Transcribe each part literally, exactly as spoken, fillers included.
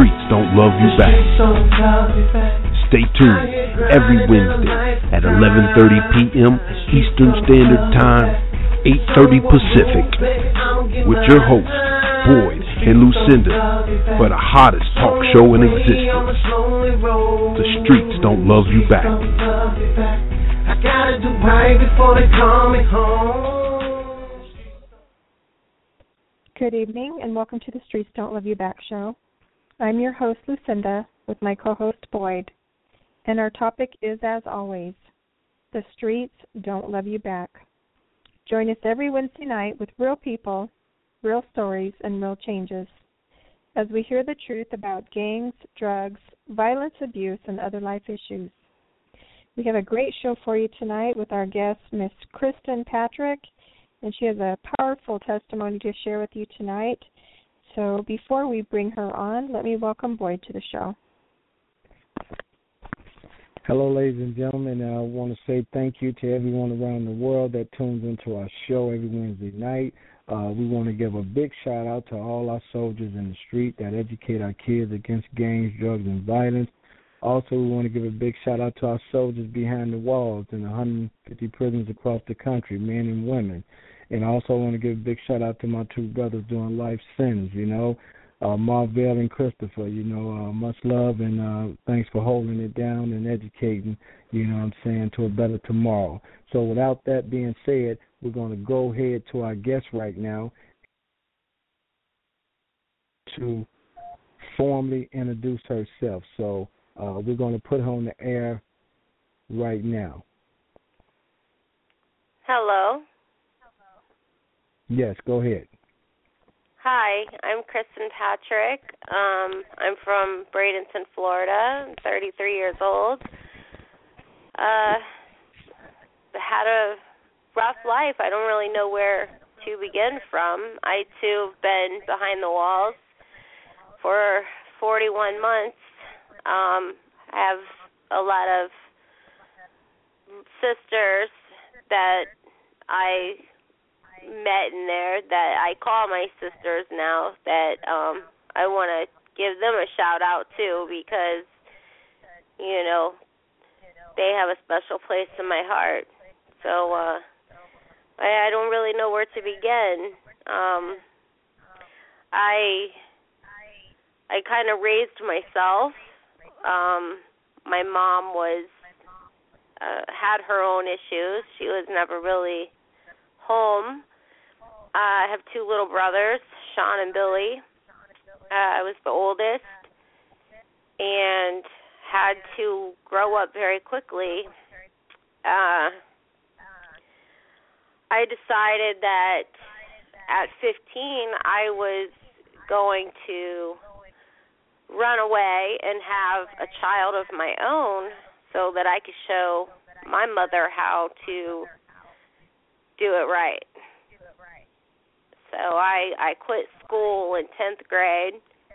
streets don't love you back. Stay tuned every Wednesday at eleven thirty p.m. Eastern Standard Time, eight thirty Pacific, with your hosts, Boyd and Lucinda, for the hottest talk show in existence. The streets don't love you back. I gotta do right before they call me home. Good evening and welcome to the Streets Don't Love You Back show. I'm your host, Lucinda, with my co-host, Boyd. And our topic is, as always, the streets don't love you back. Join us every Wednesday night with real people, real stories, and real changes as we hear the truth about gangs, drugs, violence, abuse, and other life issues. We have a great show for you tonight with our guest, Miss Kristen Patrick, and she has a powerful testimony to share with you tonight. So before we bring her on, let me welcome Boyd to the show. Hello, ladies and gentlemen. I want to say thank you to everyone around the world that tunes into our show every Wednesday night. Uh, we want to give a big shout out to all our soldiers in the street that educate our kids against gangs, drugs, and violence. Also, we want to give a big shout out to our soldiers behind the walls in one hundred fifty prisons across the country, men and women. And also, I want to give a big shout out to my two brothers doing life sentence, you know, uh, Marvell and Christopher. You know, uh, much love and uh, thanks for holding it down and educating, you know what I'm saying, to a better tomorrow. So without that being said, we're going to go ahead to our guest right now to formally introduce herself. So uh, we're going to put her on the air right now. Hello. Yes, go ahead. Hi, I'm Kristen Patrick. Um, I'm from Bradenton, Florida. I'm thirty-three years old. Uh, had a rough life. I don't really know where to begin from. I, too, have been behind the walls for forty-one months. Um, I have a lot of sisters that I met in there that I call my sisters now that um, I want to give them a shout out too because, you know, they have a special place in my heart. So uh, I, I don't really know where to begin. Um, I I kind of raised myself. Um, my mom was uh, had her own issues. She was never really home. Uh, I have two little brothers, Sean and Billy. Uh, I was the oldest and had to grow up very quickly. Uh, I decided that at fifteen I was going to run away and have a child of my own so that I could show my mother how to do it right. So I, I quit school in tenth grade.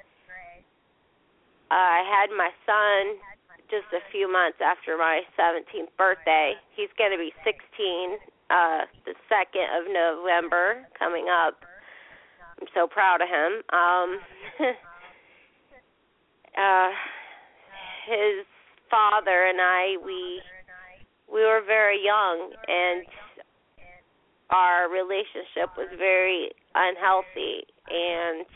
Uh, I had my son just a few months after my seventeenth birthday. He's going to be sixteen uh, the second of November coming up. I'm so proud of him. Um, uh, his father and I, we we were very young, and our relationship was very unhealthy, and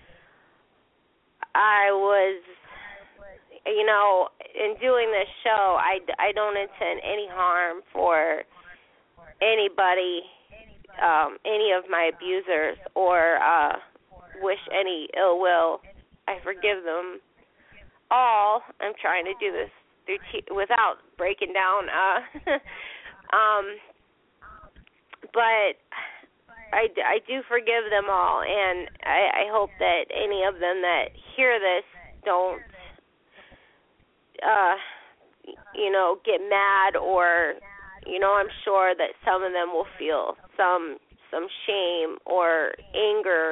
I was, you know, in doing this show, I, I don't intend any harm for anybody, um, any of my abusers, or uh, wish any ill will. I forgive them all. I'm trying to do this through t- without breaking down. Uh, um, but I, I do forgive them all, and I, I hope that any of them that hear this don't, uh, you know, get mad, or, you know, I'm sure that some of them will feel some some shame or anger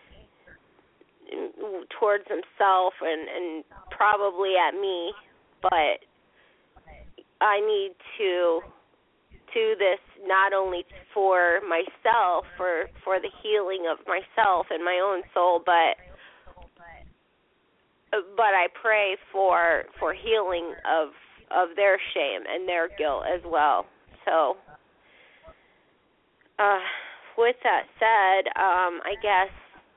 towards himself and, and probably at me, but I need to do this not only for myself, for, for the healing of myself and my own soul, but but I pray for for healing of of their shame and their guilt as well. So, uh, with that said, um, I guess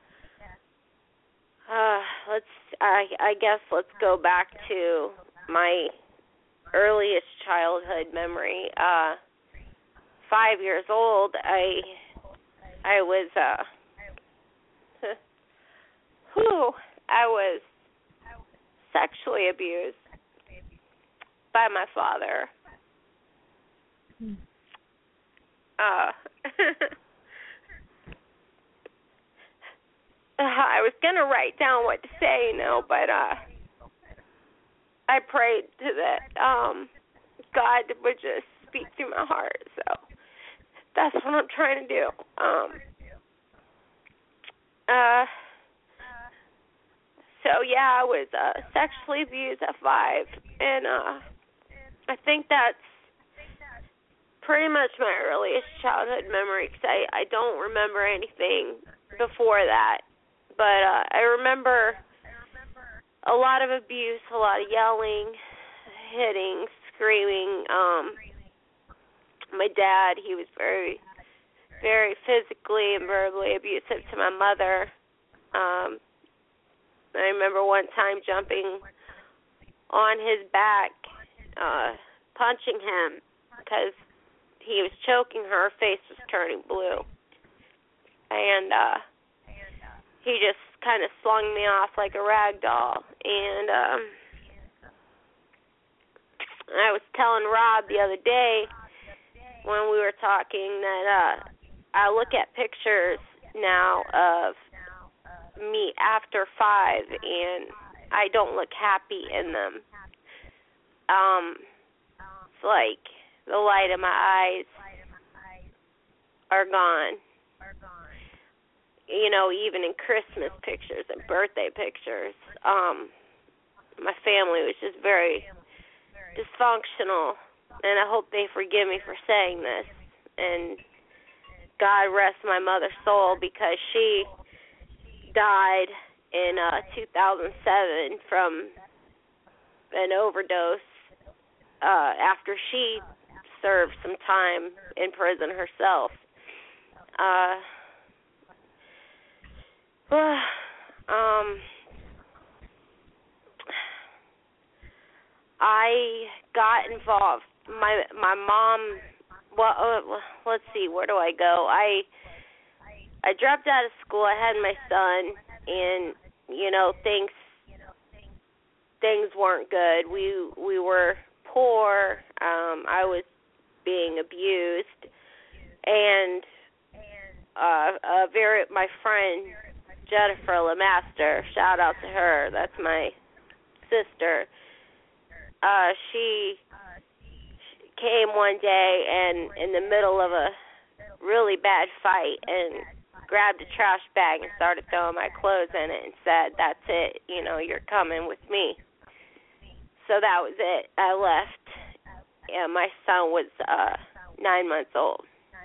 uh, let's I, I guess let's go back to my earliest childhood memory. Uh, five years old, I I was uh, whew, I was sexually abused by my father. Uh, I was going to write down what to say, you know, but uh, I prayed to that um, God would just speak through my heart. So that's what I'm trying to do. Um, uh, so, yeah, I was uh, sexually abused at five, and uh, I think that's pretty much my earliest childhood memory, because I, I don't remember anything before that. But uh, I remember a lot of abuse, a lot of yelling, hitting, screaming. Um, my dad, he was very, very physically and verbally abusive to my mother. Um, I remember one time jumping on his back, uh, punching him because he was choking her. Her face was turning blue. And uh, he just kind of slung me off like a rag doll. And um, I was telling Rob the other day when we were talking that uh, I look at pictures now of me after five, and I don't look happy in them. Um, it's like the light in my eyes are gone. You know, even in Christmas pictures and birthday pictures, um, my family was just very dysfunctional, and I hope they forgive me for saying this. And God rest my mother's soul, because she died in uh, two thousand seven from an overdose uh, after she served some time in prison herself. Uh, um, I got involved. My my mom. Well, uh, let's see. Where do I go? I I dropped out of school. I had my son, and you know things things weren't good. We we were poor. Um, I was being abused, and uh, a very my friend Jennifer Lemaster, shout out to her. That's my sister. Uh, she came one day and in the middle of a really bad fight and grabbed a trash bag and started throwing my clothes in it and said, "That's it, you know, you're coming with me." So that was it. I left, and my son was uh, nine months old.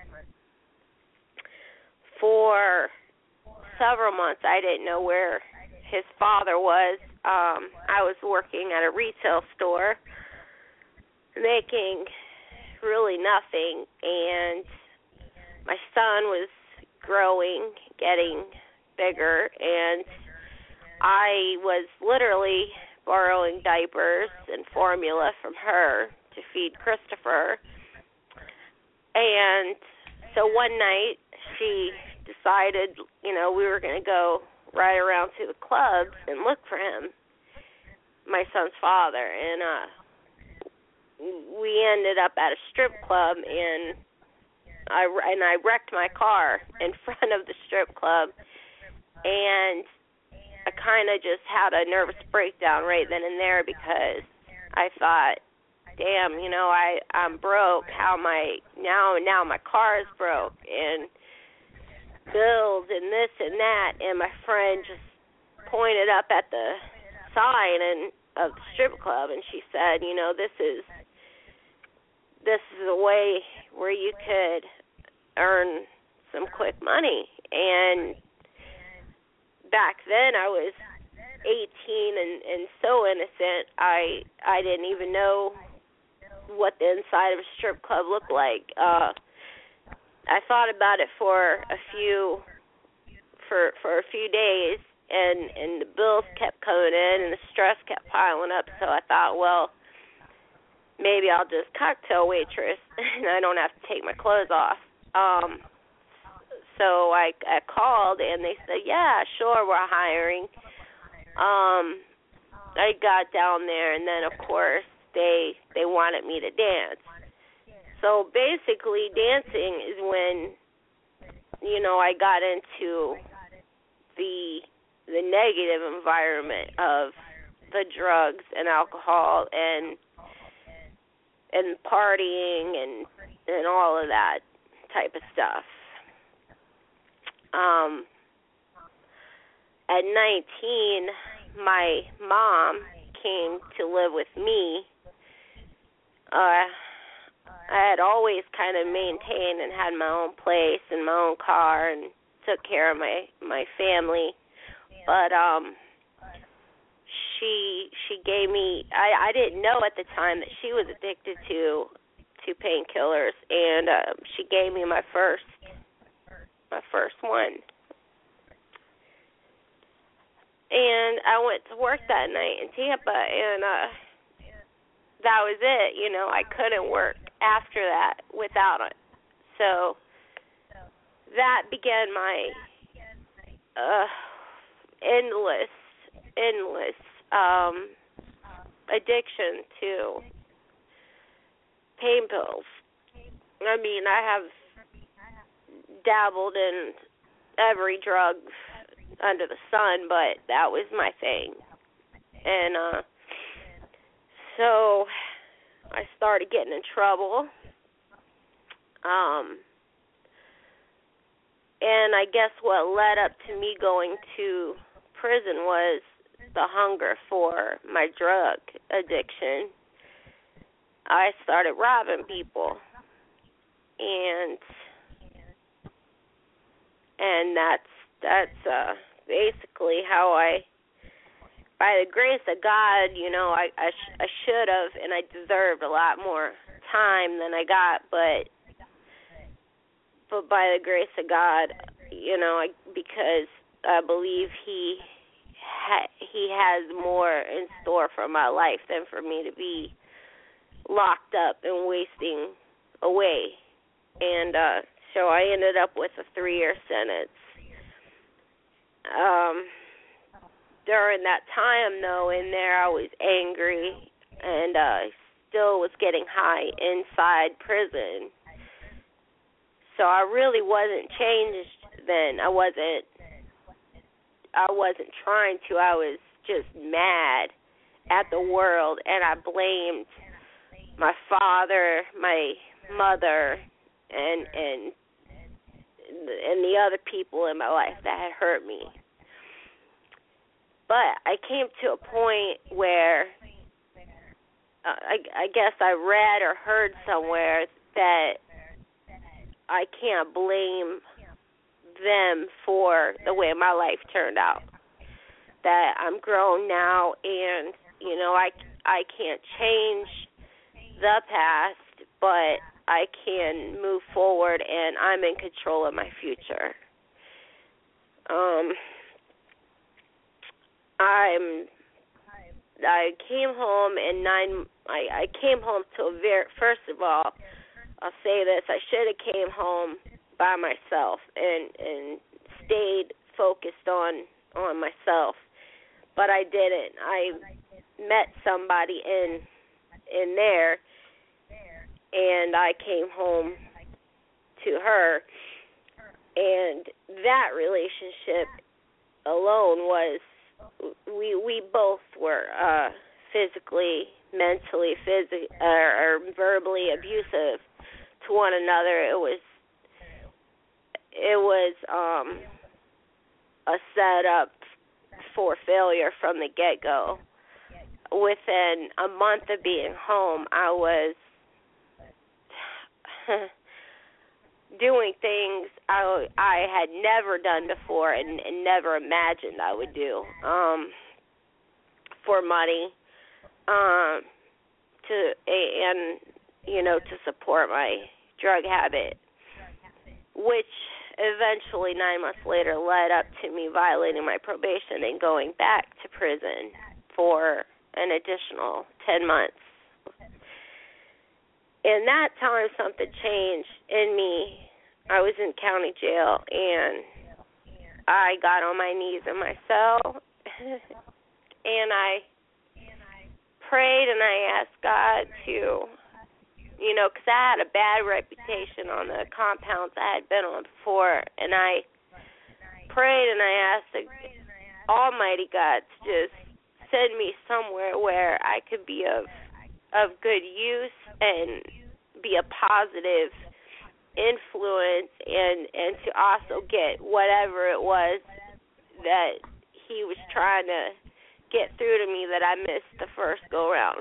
For several months, I didn't know where his father was. Um, I was working at a retail store, making really nothing, and my son was growing, getting bigger, and I was literally borrowing diapers and formula from her to feed Christopher. And so one night she decided, you know, we were going to go right around to the clubs and look for him, my son's father. And uh, we ended up at a strip club, and I, and I wrecked my car in front of the strip club, and I kind of just had a nervous breakdown right then and there, because I thought, damn, you know, I, I'm broke. How am I, now, now my car is broke, and bills and this and that. And my friend just pointed up at the sign and of the strip club, and she said, you know, this is, this is a way where you could earn some quick money. And back then I was eighteen and, and so innocent, I I didn't even know what the inside of a strip club looked like. Uh, I thought about it for a few for for a few days, and, and the bills kept coming in and the stress kept piling up. So I thought, well, maybe I'll just cocktail waitress and I don't have to take my clothes off. Um, so I I called and they said, yeah, sure, we're hiring. Um, I got down there and then of course they they wanted me to dance. So basically, dancing is when, you know, I got into the the negative environment of the drugs and alcohol and and partying and and all of that type of stuff. Um, at nineteen, my mom came to live with me. Uh, I had always kind of maintained and had my own place and my own car and took care of my, my family. But um, she she gave me, I, I didn't know at the time that she was addicted to to painkillers, and uh, she gave me my first my first one. And I went to work that night in Tampa, and uh, that was it. You know, I couldn't work after that without it. So that began my uh, endless, endless um, addiction to pain pills. I mean, I have dabbled in every drug under the sun, but that was my thing. And uh, so I started getting in trouble. Um, and I guess what led up to me going to prison was the hunger for my drug addiction. I started robbing people. And and that's that's uh, basically how I, by the grace of God, you know, I I, sh- I should have, and I deserved a lot more time than I got, but but by the grace of God, you know, I, because I believe He ha- He has more in store for my life than for me to be locked up and wasting away. And uh, so I ended up with a three-year sentence. Um, during that time, though, in there, I was angry and uh, still was getting high inside prison. So I really wasn't changed then. I wasn't. I wasn't trying to. I was just mad at the world, and I blamed my father, my mother, and and and the other people in my life that had hurt me. But I came to a point where uh, I, I guess I read or heard somewhere that I can't blame them for the way my life turned out. That I'm grown now, and you know I I can't change the past, but I can move forward, and I'm in control of my future. Um, I'm. I came home and nine. I, I came home to a very. First of all, I'll say this: I should have came home by myself and and stayed focused on on myself, but I didn't. I met somebody in in there. And I came home to her, and that relationship alone was, we we both were uh, physically, mentally, phys- uh, or verbally abusive to one another. It was it was um, a setup for failure from the get-go. Within a month of being home, I was doing things I, I had never done before and, and never imagined I would do. Um, for money, um, to and you know to support my drug habit, which eventually nine months later led up to me violating my probation and going back to prison for an additional ten months. In that time, something changed in me. I was in county jail, and I got on my knees in my cell, and I prayed and I asked God to, you know, because I had a bad reputation on the compounds I had been on before, and I prayed and I asked the Almighty God to just send me somewhere where I could be of of good use and be a positive influence, and, and to also get whatever it was that he was trying to get through to me that I missed the first go-round.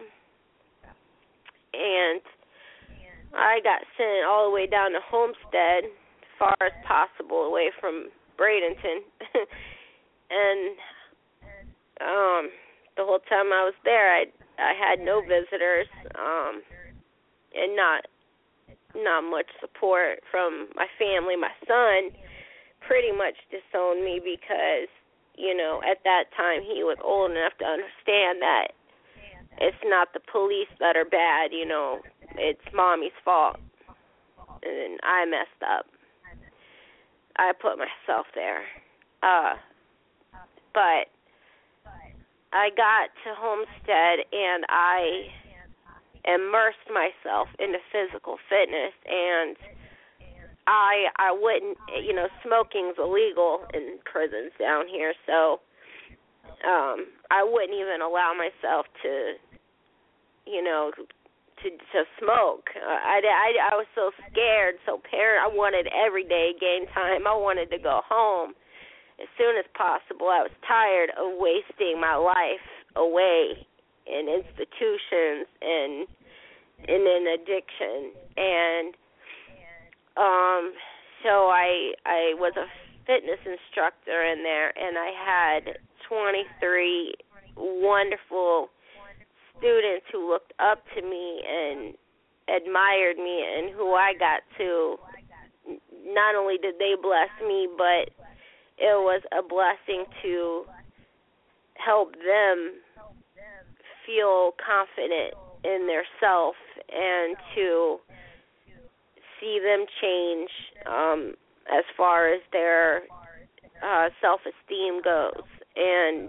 And I got sent all the way down to Homestead, as far as possible, away from Bradenton. And um, the whole time I was there, I I had no visitors, um, and not not much support from my family. My son pretty much disowned me because, you know, at that time he was old enough to understand that it's not the police that are bad, you know, it's mommy's fault. And I messed up. I put myself there. Uh, but I got to Homestead and I immersed myself into physical fitness, and I I wouldn't, you know, smoking's illegal in prisons down here, so um, I wouldn't even allow myself to, you know, to to smoke. Uh, I, I, I was so scared, so parent. I wanted everyday game time. I wanted to go home as soon as possible. I was tired of wasting my life away in institutions and in an addiction. And um, so I I was a fitness instructor in there, and I had twenty-three wonderful students who looked up to me and admired me, and who I got to, not only did they bless me, but it was a blessing to help them feel confident in their self and to see them change um, as far as their uh, self-esteem goes. And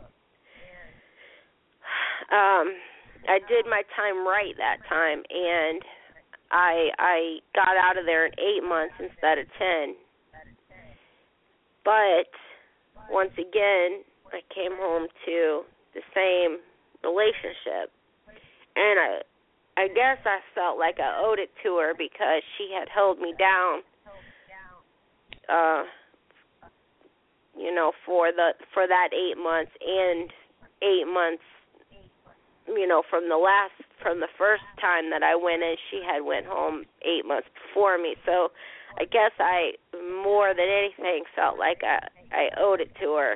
um, I did my time right that time, and I I got out of there in eight months instead of ten. But once again, I came home to the same relationship, and I I guess I felt like I owed it to her because she had held me down, uh, you know, for the for that eight months and eight months, you know, from the last from the first time that I went in, she had went home eight months before me. So I guess I, more than anything, felt like I, I owed it to her.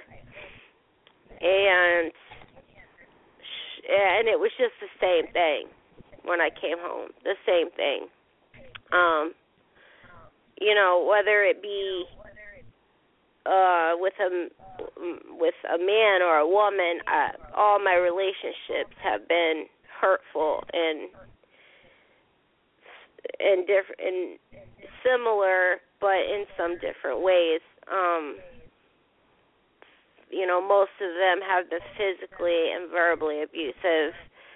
And and it was just the same thing when I came home, the same thing. Um, you know, whether it be uh, with a with a man or a woman, I, all my relationships have been hurtful and and different and similar, but in some different ways. Um, you know, most of them have been physically and verbally abusive.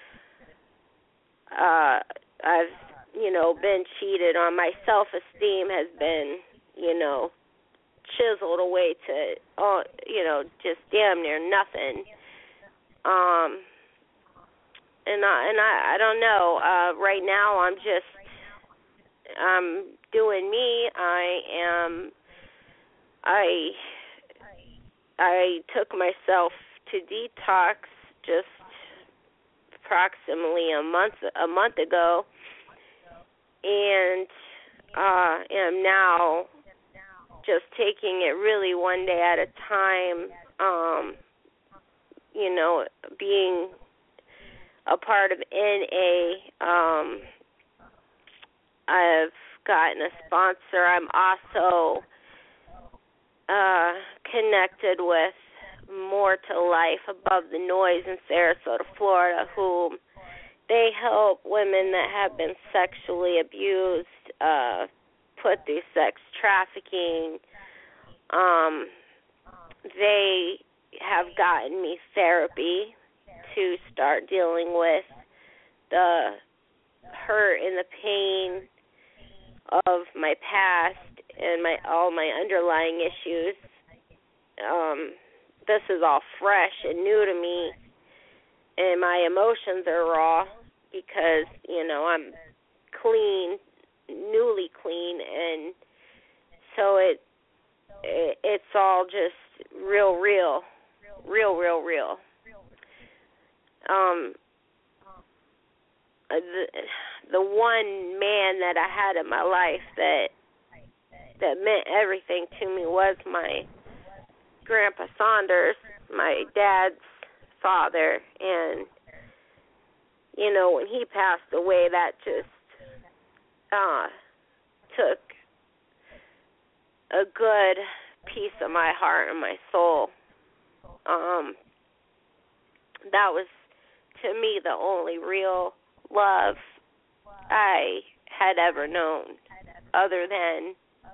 Uh, I've, you know, been cheated on. My self-esteem has been, you know, chiseled away to, oh, you know, just damn near nothing. Um, and I, and I, I don't know. Uh, right now, I'm just, I'm doing me. I am. I. I took myself to detox just approximately a month a month ago, and uh, am now just taking it really one day at a time. Um, you know, being a part of N A. Um, I've gotten a sponsor. I'm also uh, connected with More to Life Above the Noise in Sarasota, Florida, who they help women that have been sexually abused, uh, put through sex trafficking. Um, they have gotten me therapy to start dealing with the hurt and the pain of my past and my all my underlying issues. Um, this is all fresh and new to me, and my emotions are raw because, you know, I'm clean, newly clean, and so it, it it's all just real, real, real, real, real. Um, the, the one man that I had in my life that that meant everything to me was my Grandpa Saunders, my dad's father, and, you know, when he passed away, that just uh, took a good piece of my heart and my soul. Um, that was, to me, the only real love I had ever known, other than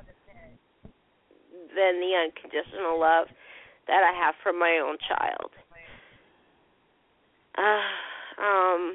than the unconditional love that I have for my own child. Uh, um,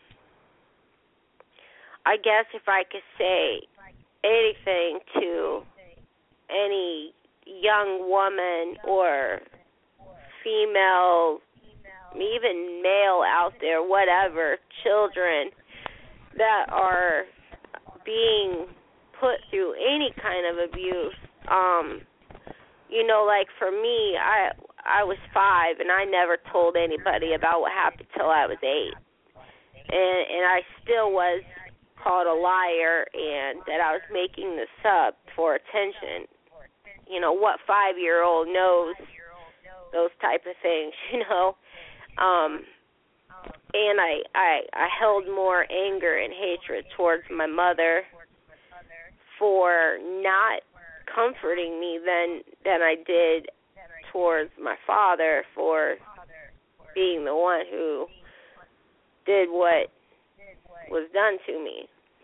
I guess if I could say anything to any young woman or female, even male out there, whatever, children that are being put through any kind of abuse, um, you know, like for me, I I was five and I never told anybody about what happened till I was eight, and and I still was called a liar and that I was making this up for attention. You know, what five-year-old knows those type of things, you know? Um, and I, I I held more anger and hatred towards my mother for not comforting me than than I did towards my father for being the one who did what was done to me.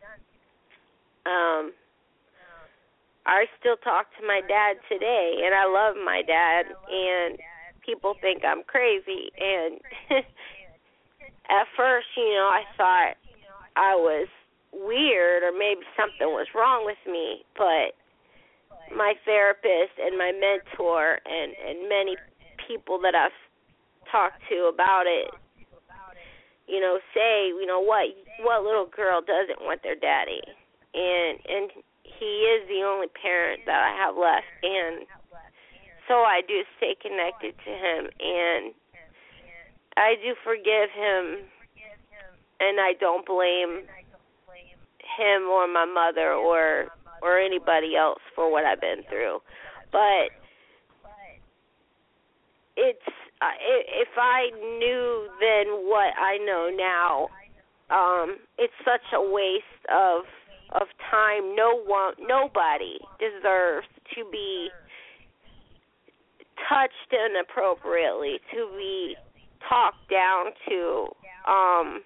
Um, I still talk to my dad today, and I love my dad, and people think I'm crazy, and at first, you know, I thought I was weird or maybe something was wrong with me, but my therapist and my mentor and, and many people that I've talked to about it, you know, say, you know, what what little girl doesn't want their daddy? And and he is the only parent that I have left, and so I do stay connected to him, and I do forgive him, and I don't blame him or my mother or or anybody else for what I've been through. But it's uh, if I knew then what I know now, um, it's such a waste of of time. No one, nobody deserves to be touched inappropriately, to be talked down to. Um,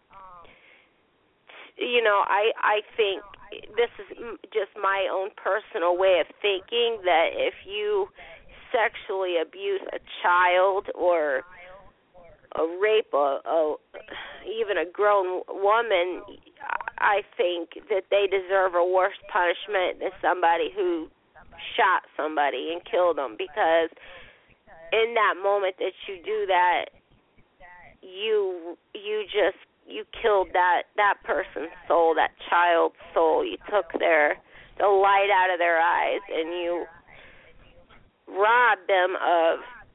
you know, I I think this is just my own personal way of thinking, that if you sexually abuse a child or a rape a, a even a grown woman, I think that they deserve a worse punishment than somebody who shot somebody and killed them, because in that moment that you do that, you you just you killed that, that person's soul, that child's soul. You took their the light out of their eyes, and you robbed them of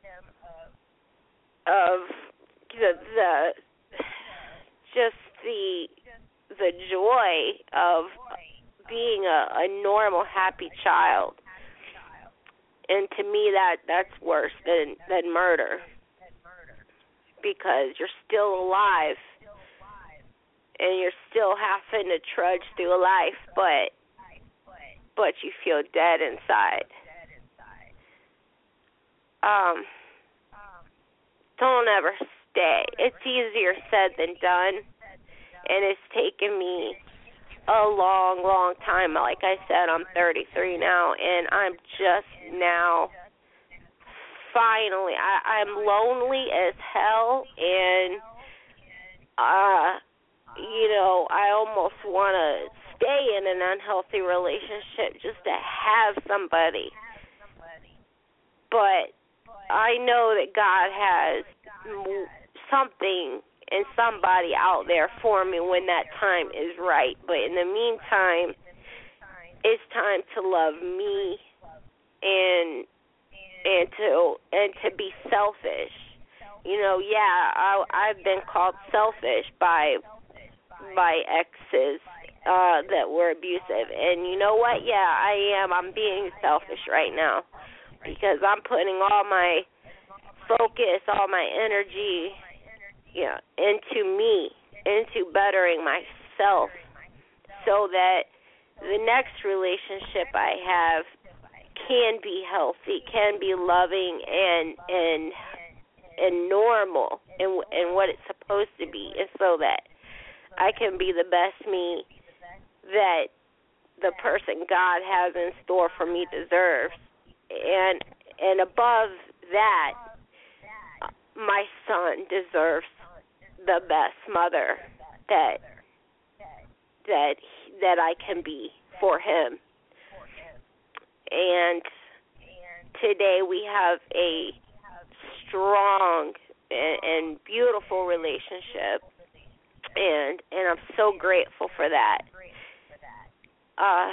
of the, the just the the joy of being a, a normal, happy child. And to me, that that's worse than than murder, because you're still alive and you're still having to trudge through life, but but you feel dead inside. Um, don't ever stay. It's easier said than done, and it's taken me a long, long time. Like I said, I'm thirty-three now, and I'm just now finally, I, I'm lonely as hell, and, uh, you know, I almost want to stay in an unhealthy relationship just to have somebody. But I know that God has something and somebody out there for me when that time is right. But in the meantime, it's time to love me and and to and to be selfish. You know, yeah, I, I've been called selfish by by exes uh, that were abusive, and you know what? Yeah, I am. I'm being selfish right now because I'm putting all my focus, all my energy, yeah, into me, into bettering myself, so that the next relationship I have can be healthy, can be loving and and and normal and and what it's supposed to be, and so that I can be the best me that the person God has in store for me deserves. And and above that, my son deserves the best mother that that that I can be for him. And today we have a strong and, and beautiful relationship, and and I'm so grateful for that. Uh,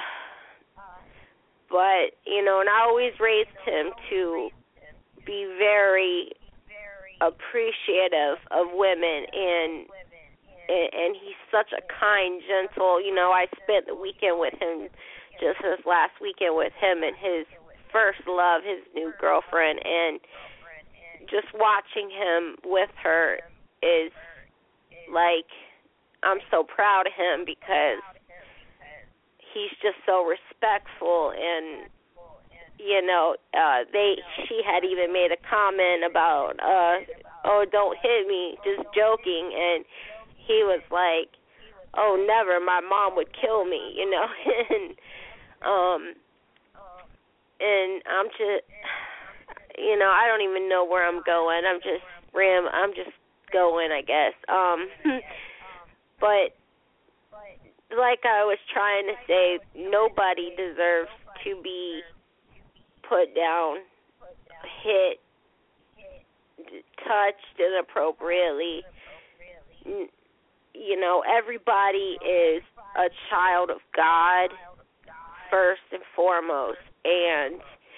but you know, and I always raised him to be very appreciative of women, and and he's such a kind, gentle, you know, I spent the weekend with him, just this last weekend with him and his first love, his new girlfriend, and just watching him with her is like, I'm so proud of him because he's just so respectful. And you know, uh, they she had even made a comment about, uh, oh, don't hit me, just joking, and he was like, oh, never, my mom would kill me, you know, and um, and I'm just, you know, I don't even know where I'm going. I'm just ram, I'm just going, I guess. Um, but like I was trying to say, nobody deserves to be put down, hit, touched inappropriately. You know, everybody is a child of God first and foremost, and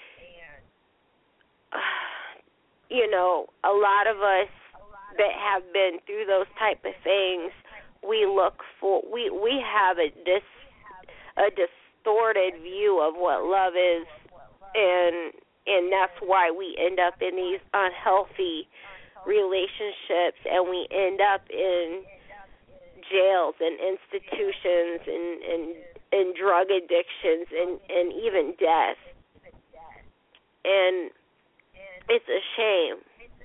you know, a lot of us that have been through those type of things, we look for we we have a dis a distorted view of what love is, and and that's why we end up in these unhealthy relationships, and we end up in jails and institutions and and, and drug addictions and, and even death. And it's a shame.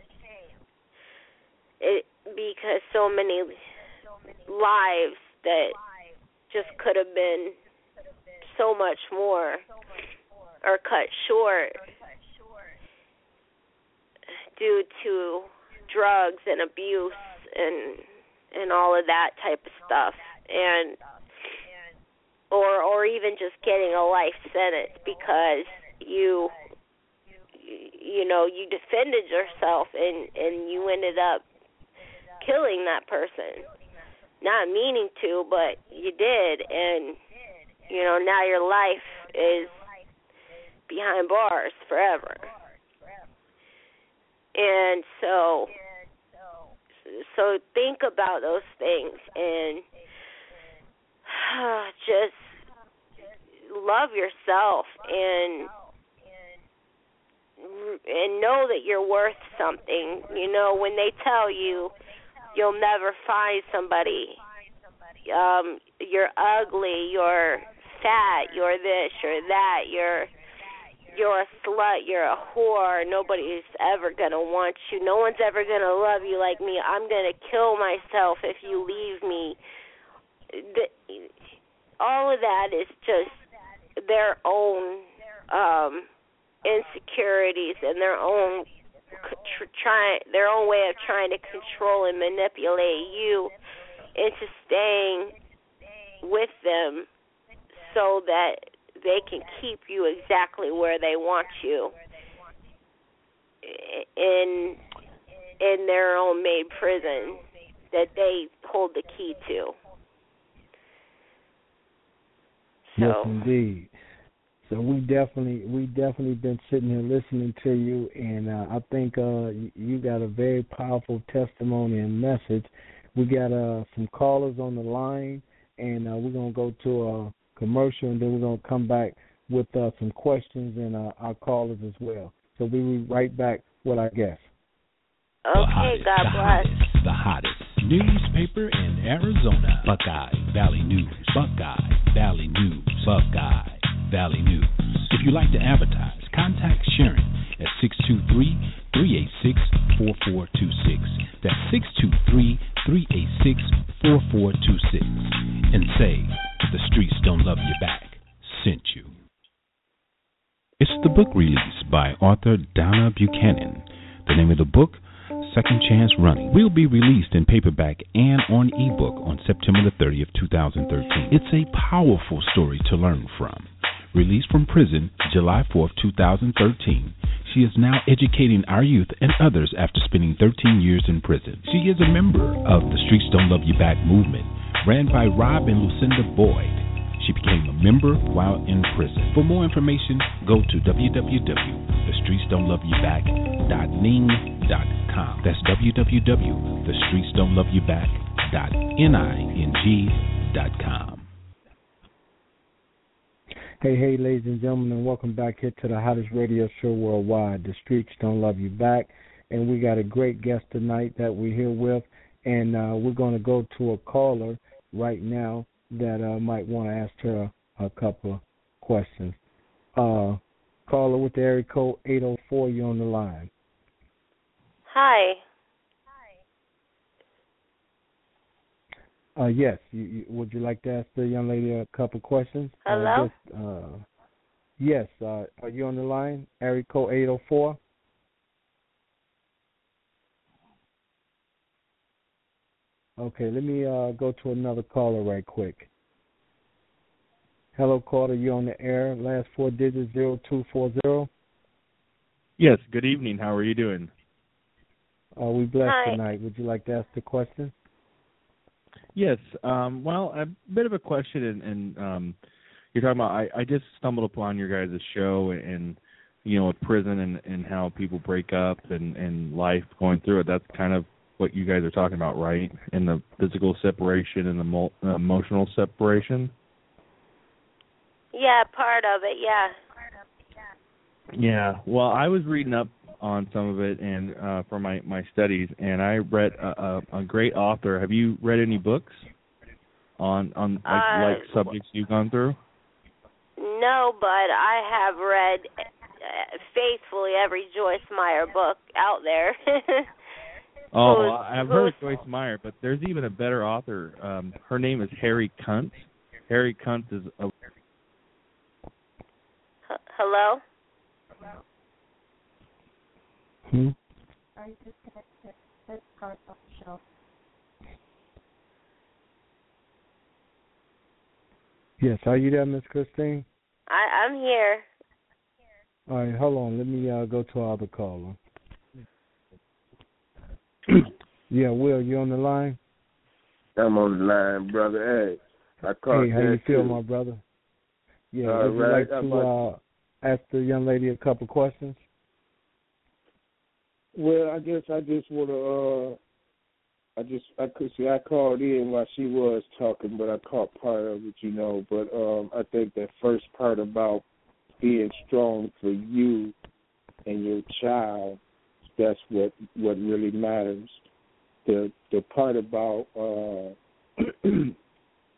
It because so many lives that just could have been so much more are cut short due to drugs and abuse and and all of that type of stuff, and or or even just getting a life sentence because you you know you defended yourself and and you ended up killing that person, not meaning to, but you did, and you know now your life is behind bars forever. And so so think about those things and uh, just love yourself and and know that you're worth something. You know, when they tell you you'll never find somebody um, you're ugly, you're fat, you're this, you're that, you're you're a slut, you're a whore, nobody's ever going to want you, no one's ever going to love you like me, I'm going to kill myself if you leave me. The, all of that is just their own um, insecurities and their own try, their own way of trying to control and manipulate you into staying with them so that they can keep you exactly where they want you in in their own made prison that they hold the key to. So. Yes, indeed. So we definitely we definitely been sitting here listening to you, and uh, I think uh, you got a very powerful testimony and message. We got uh, some callers on the line, and uh, we're gonna go to a commercial, and then we're gonna come back with uh, some questions and uh, our callers as well. So we'll be right back with our guests. Okay, hottest, God the bless. Hottest, the hottest newspaper in Arizona, Buckeye Valley News, Buckeye Valley News, Buckeye Valley News. If you'd like to advertise, contact Sharon at six two three, three eight six, four four two six. That's six two three, three eight six, four four two six. And say, The Streets Don't Love You Back sent you. It's the book release by author Donna Buchanan. The name of the book, Second Chance Running, will be released in paperback and on ebook on September the thirtieth, two thousand thirteen. It's a powerful story to learn from. Released from prison July fourth, two thousand thirteen, she is now educating our youth and others after spending thirteen years in prison. She is a member of the Streets Don't Love You Back movement, ran by Rob and Lucinda Boyd. She became a member while in prison. For more information, go to w w w dot the streets don't love you back dot ning dot com. That's w w w dot the streets don't love you back dot ning dot com. Hey, hey, ladies and gentlemen, and welcome back here to the hottest radio show worldwide, The Streets Don't Love You Back. And we got a great guest tonight that we're here with, and uh, we're going to go to a caller right now that uh, might want to ask her a, a couple of questions. Uh, caller with the area code eight oh four, you're on the line. Hi. Uh, yes, you, you, would you like to ask the young lady a couple questions? Hello? Uh, just, uh, yes, uh, are you on the line? Area code eight oh four? Okay, let me uh, go to another caller right quick. Hello, caller, you on the air. Last four digits, zero two four zero. Yes, good evening. How are you doing? Uh, we blessed Hi. tonight. Would you like to ask the question? Yes. Um, well, a bit of a question, and, and um, you're talking about, I, I just stumbled upon your guys' show and, you know, with prison and, and how people break up and, and life going through it. That's kind of what you guys are talking about, right? And the physical separation and the mo- uh, emotional separation? Yeah, part of it, yeah. Yeah. Well, I was reading up on some of it and uh, for my, my studies, and I read a, a, a great author. Have you read any books on on like, Uh, like subjects you've gone through? No, but I have read uh, faithfully every Joyce Meyer book out there. Oh, Who's- well, I've heard of Joyce Meyer, but there's even a better author. Um, her name is Harry Kuntz. Harry Kuntz is a... H- Hello? Hmm? Are you disconnected? This part of the show. Yes, are you there, Miss Christine? I, I'm here. All right, hold on. Let me uh, go to our other caller. Yeah, Will, you on the line? I'm on the line, brother. Hey, I called Hey, how you feel, too. my brother? Yeah, All would you right, like how to about- uh, ask the young lady a couple questions? Well, I guess I just want to. Uh, I just I could see I called in while she was talking, but I caught part of it, you know. But um, I think that first part about being strong for you and your child, that's what what really matters. The the part about uh,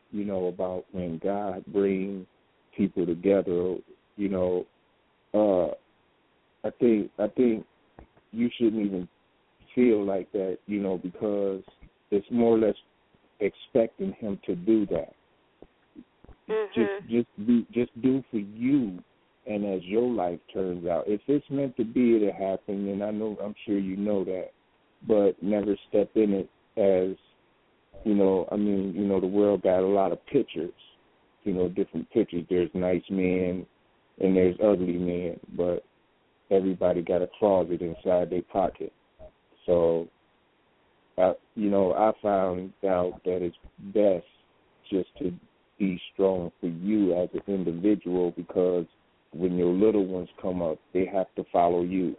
you know, about when God brings people together, you know, uh, I think I think you shouldn't even feel like that, you know, because it's more or less expecting him to do that. Mm-hmm. Just just be, just do for you, and as your life turns out, if it's meant to be, it'll happen. And I know, I'm sure you know that, but never step in it as, you know. I mean, you know, the world got a lot of pictures, you know, different pictures. There's nice men and there's ugly men, but everybody got a closet inside their pocket. So, I, you know, I found out that it's best just to be strong for you as an individual, because when your little ones come up, they have to follow you,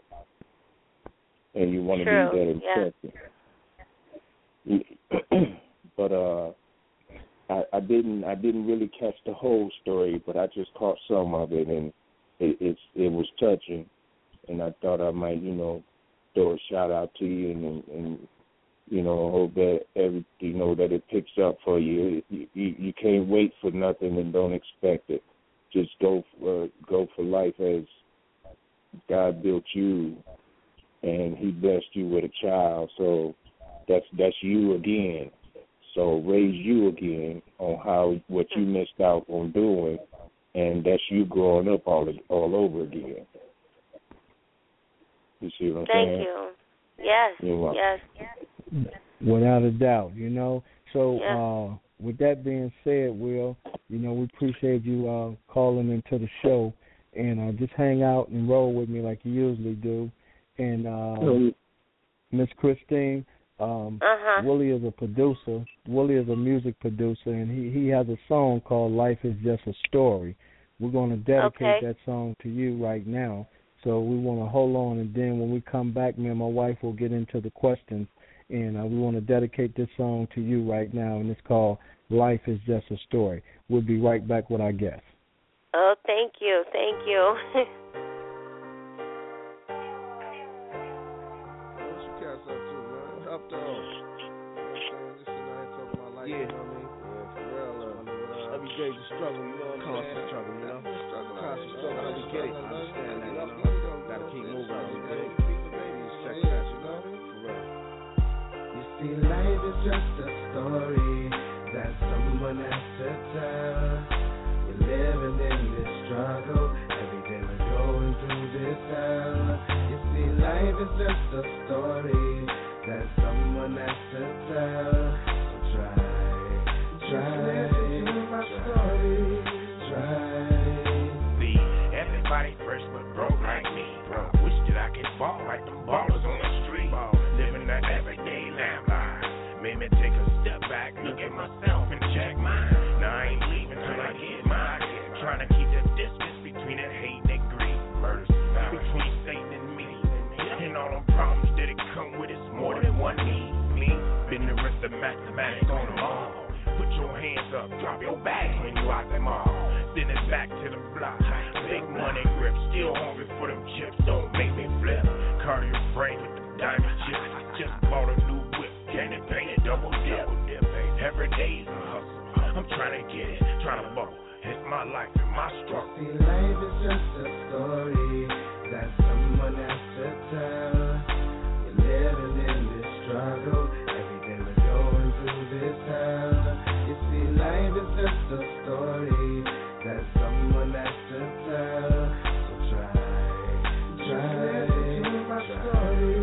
and you want to be that important. But uh, I, I didn't, I didn't really catch the whole story, but I just caught some of it, and it, it's, it was touching, and I thought I might, you know, throw a shout out to you, and, and you know, hope that every, you know, that it picks up for you. You, you. you can't wait for nothing and don't expect it. Just go for, go for life as God built you, and He blessed you with a child. So that's that's you again. So raise you again on how what you missed out on doing, and that's you growing up all all over again. You see what I'm Thank saying? Thank you. Yes. You're welcome. Yes. Without a doubt, you know. So yeah. uh, with that being said, Will, you know, we appreciate you uh, calling into the show, and uh, just hang out and roll with me like you usually do. And uh, Miss Christine, um, uh-huh. Willie is a producer. Willie is a music producer, and he, he has a song called Life is Just a Story. We're going to dedicate okay. that song to you right now. So we want to hold on, and then when we come back, me and my wife will get into the questions, and uh, we want to dedicate this song to you right now, and it's called Life is Just a Story. We'll be right back with our guest. Oh, thank you. Thank you. What's your cats up to, man? Up to all. You know what I'm saying? This is night talking about life, yeah. You know what I mean? Yeah, for real. Uh, I mean, uh, every day's a struggle, you know what I'm saying? Constant struggle, you know? Struggle, Constant struggle. I we get it. I understand that, you know? Gotta keep moving. We good. Check that, you know? For real. You see, life is just a story that someone has to tell. We're living in this struggle. Every day we're going through this hell. You see, life is just a story that someone has to tell. So try, try, listen to my story. Try. See, everybody first was broke like me. Bro, wish that I could ball like them ballers on the street. Living the everyday lamb life. Made me take a step back, look at myself and check mine. Now I ain't leaving till I get mine. Trying to keep the distance between that hate and greed. Murder between Satan and me. And all them problems that it come with is more than one need. Me, been the rest of mathematics on them all. Put your hands up, drop your bags when you out them all. Send it back to the block. Big money grip, still hungry for them chips. Don't make me flip. Cardio frame with the diamond chips. Just bought a new whip, candy painted double dip. Every day's a hustle. I'm trying to get it, trying to bubble. It's my life and my struggle. See, life is just a story that someone has to tell. We're living in this struggle. Every day we're going through this hell. You see, life is just a story that someone has to tell. So try, try, listen to my story.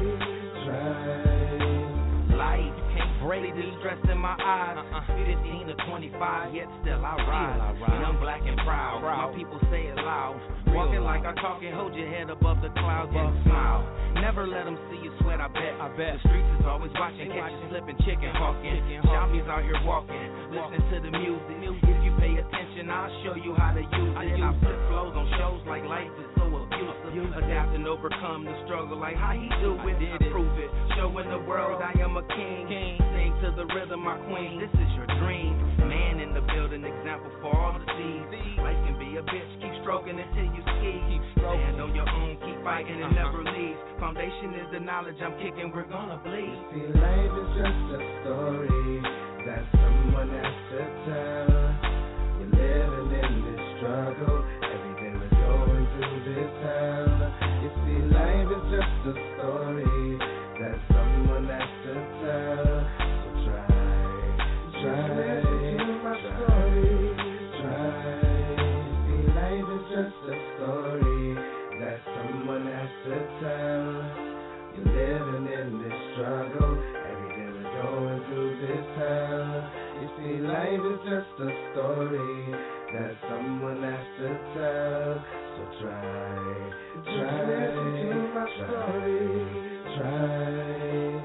Try. Life can't break the stress in my eyes. Uh-uh. fifteen to twenty-five, yet still I rise. Young, black, and proud. My people say it loud. Walking like I talk and hold your head above the clouds and smile. Never let them see you sweat, I bet. I bet. The streets is always watching, catch you slipping, chicken hawking. Zombies out here walking, listen to the music. If you pay attention, I'll show you how to use it. I flip flows on shows like life is so abusive. Adapt and overcome the struggle like how he do it. I prove it, showing the world I am a king. Sing to the rhythm, my queen. This is your dream. Man in the building, example for all to see. Life can be a bitch, keep stroking until you ski. Stand on your own, keep fighting and never leave. Foundation is the knowledge I'm kicking, we're gonna bleed. See, life is just a story that someone has to tell. We're living in this struggle, every day we're going through this hell. You see, life is just a story that someone has to tell. So try, try, my story, try. You see, life is just a story that someone has to tell. You're living in this struggle, every day we're going through this hell. You see, life is just a story that someone has to tell. So try, try, listen to my story, try.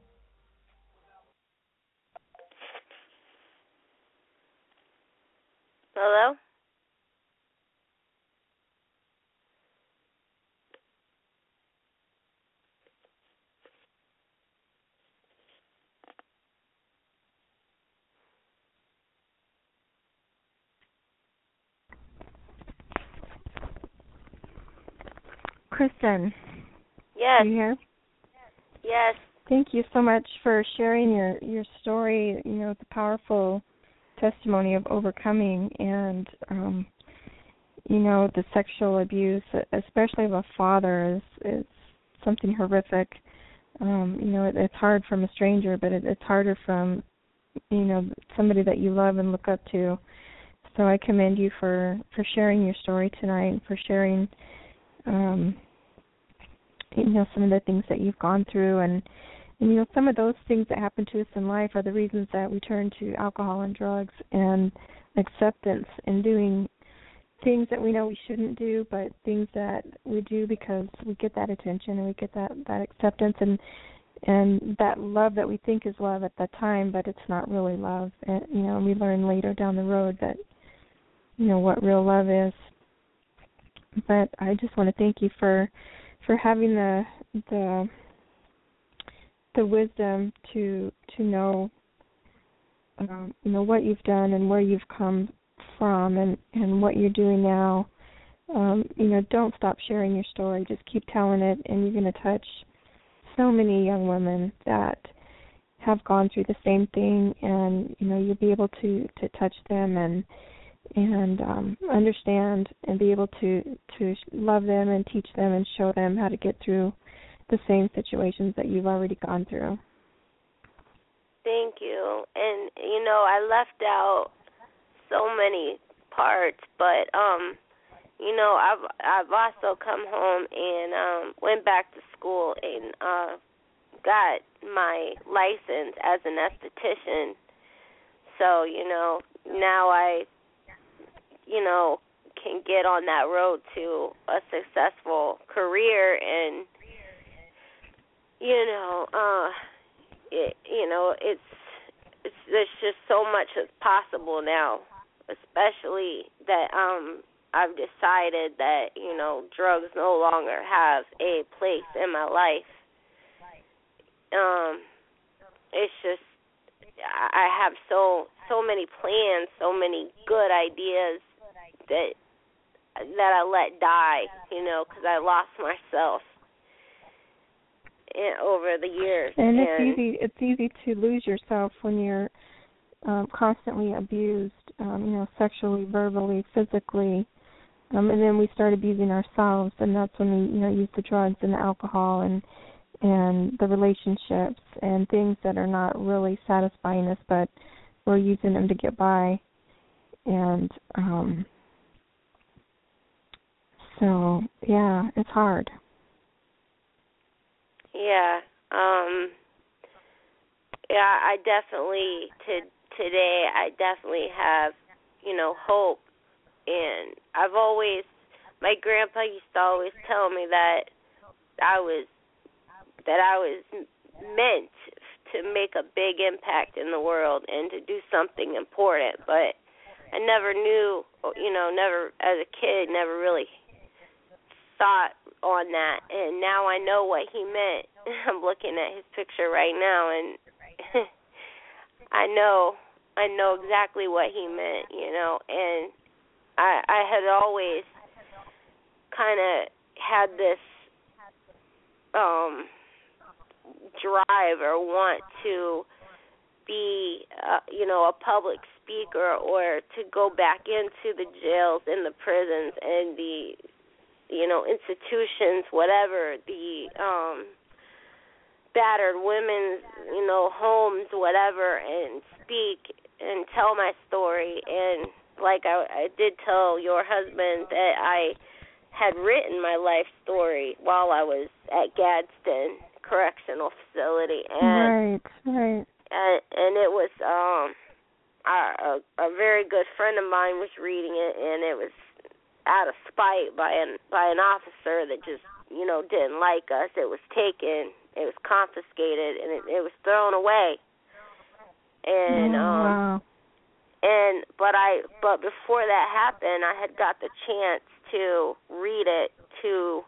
Hello? Kristen. Yes. Are you here? Yes. Thank you so much for sharing your, your story, you know, the powerful testimony of overcoming and, um, you know, the sexual abuse, especially of a father, is, is something horrific. Um, you know, it, it's hard from a stranger, but it, it's harder from, you know, somebody that you love and look up to. So I commend you for, for sharing your story tonight, for sharing Um, you know, some of the things that you've gone through, and, and you know, some of those things that happen to us in life are the reasons that we turn to alcohol and drugs and acceptance and doing things that we know we shouldn't do, but things that we do because we get that attention and we get that, that acceptance and and that love that we think is love at that time, but it's not really love. And, you know, and we learn later down the road that, you know, what real love is. But I just want to thank you for for having the the the wisdom to to know um, you know what you've done and where you've come from and, and what you're doing now. Um, you know, don't stop sharing your story. Just keep telling it, and you're going to touch so many young women that have gone through the same thing, and you know you'll be able to, to touch them and. and um, understand and be able to, to love them and teach them and show them how to get through the same situations that you've already gone through. Thank you. And, you know, I left out so many parts, but, um, you know, I've I've also come home and um, went back to school and uh, got my license as an esthetician. So, you know, now I... you know, can get on that road to a successful career, and you know, uh, it, you know, it's it's there's just so much that's possible now, especially that um I've decided that you know drugs no longer have a place in my life. Um, it's just I have so so many plans, so many good ideas that that I let die, you know, because I lost myself in, over the years. And, and it's easy it's easy to lose yourself when you're um, constantly abused, um, you know, sexually, verbally, physically, um, and then we start abusing ourselves, and that's when we, you know, use the drugs and the alcohol and and the relationships and things that are not really satisfying us, but we're using them to get by. And um, so, yeah, it's hard. Yeah. Um, yeah, I definitely, to, today, I definitely have, you know, hope. And I've always, my grandpa used to always tell me that I was, that I was meant to make a big impact in the world and to do something important. But I never knew, you know, never, as a kid, never really thought on that. And now I know what he meant. I'm looking at his picture right now, and I know, I know exactly what he meant, you know. And I, I had always kind of had this um, drive or want to be, uh, you know, a public speaker or to go back into the jails and the prisons and the, you know, institutions, whatever, the um, battered women's, you know, homes, whatever, and speak and tell my story. And like I, I did tell your husband that I had written my life story while I was at Gadsden Correctional Facility, and right, right, and, and it was um a, a very good friend of mine was reading it, and it was out of spite by an by an officer that just you know didn't like us. It was taken, it was confiscated, and it, it was thrown away. And oh, um wow. and but I but before that happened, I had got the chance to read it to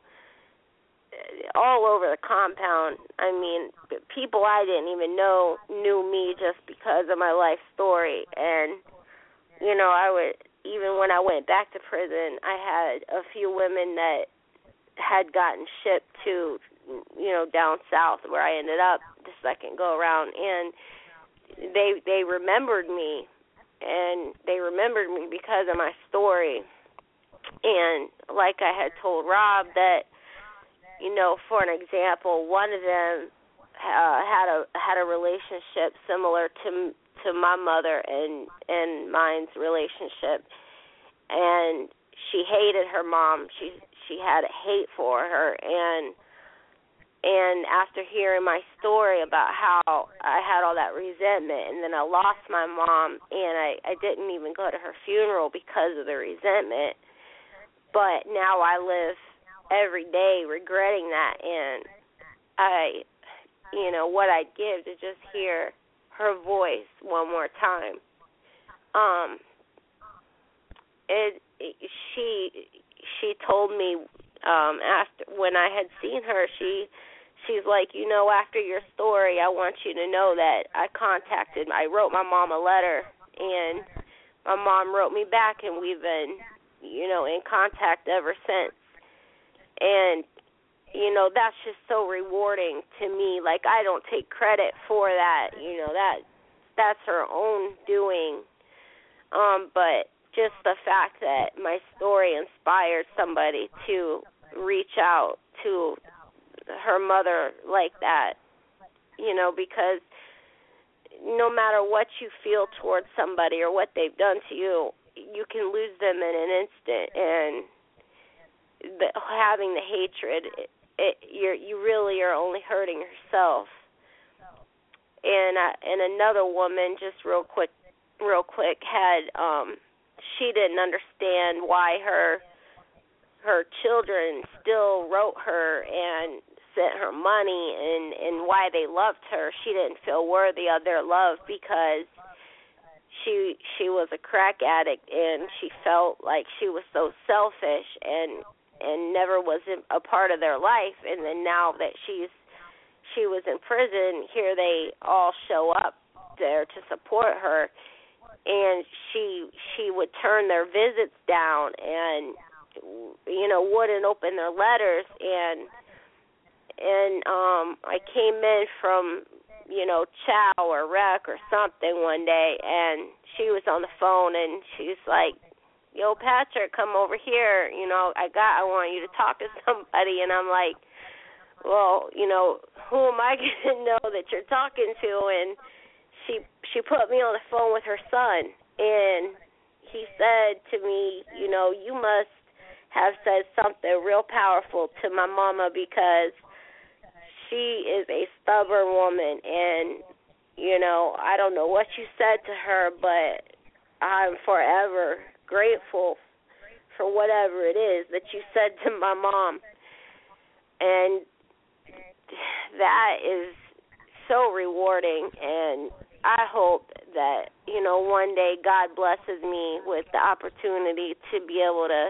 all over the compound. I mean, people I didn't even know knew me just because of my life story. And, you know, I would, even when I went back to prison, I had a few women that had gotten shipped to, you know, down south where I ended up the second go around. And they they remembered me, and they remembered me because of my story. And like I had told Rob that, you know, for an example, one of them uh, had a had a relationship similar to to my mother and and mine's relationship, and she hated her mom. She she had a hate for her, and and after hearing my story about how I had all that resentment, and then I lost my mom, and I I didn't even go to her funeral because of the resentment, but now I live every day regretting that, and I, you know, what I'd give to just hear her voice one more time. Um, it, it she she told me um, after when I had seen her, she she's like, you know, after your story, I want you to know that I contacted, I wrote my mom a letter, and my mom wrote me back, and we've been, you know, in contact ever since. And, you know, that's just so rewarding to me. Like, I don't take credit for that. You know, that that's her own doing. Um, but just the fact that my story inspired somebody to reach out to her mother like that, you know, because no matter what you feel towards somebody or what they've done to you, you can lose them in an instant. And The, having the hatred, it, it, you're, you really are only hurting yourself. And uh, and another woman, just real quick, real quick, had um, she didn't understand why her her children still wrote her and sent her money, and, and why they loved her. She didn't feel worthy of their love because she she was a crack addict, and she felt like she was so selfish and. and never was a part of their life. And then now that she's she was in prison, here they all show up there to support her, and she she would turn their visits down and, you know, wouldn't open their letters. And and um I came in from, you know, chow or rec or something one day, and she was on the phone, and she's like, yo, Patrick, come over here, you know, I got, I want you to talk to somebody. And I'm like, well, you know, who am I going to know that you're talking to? And she she put me on the phone with her son, and he said to me, you know, you must have said something real powerful to my mama, because she is a stubborn woman, and, you know, I don't know what you said to her, but I'm forever grateful for whatever it is that you said to my mom. And that is so rewarding, and I hope that, you know, one day God blesses me with the opportunity to be able to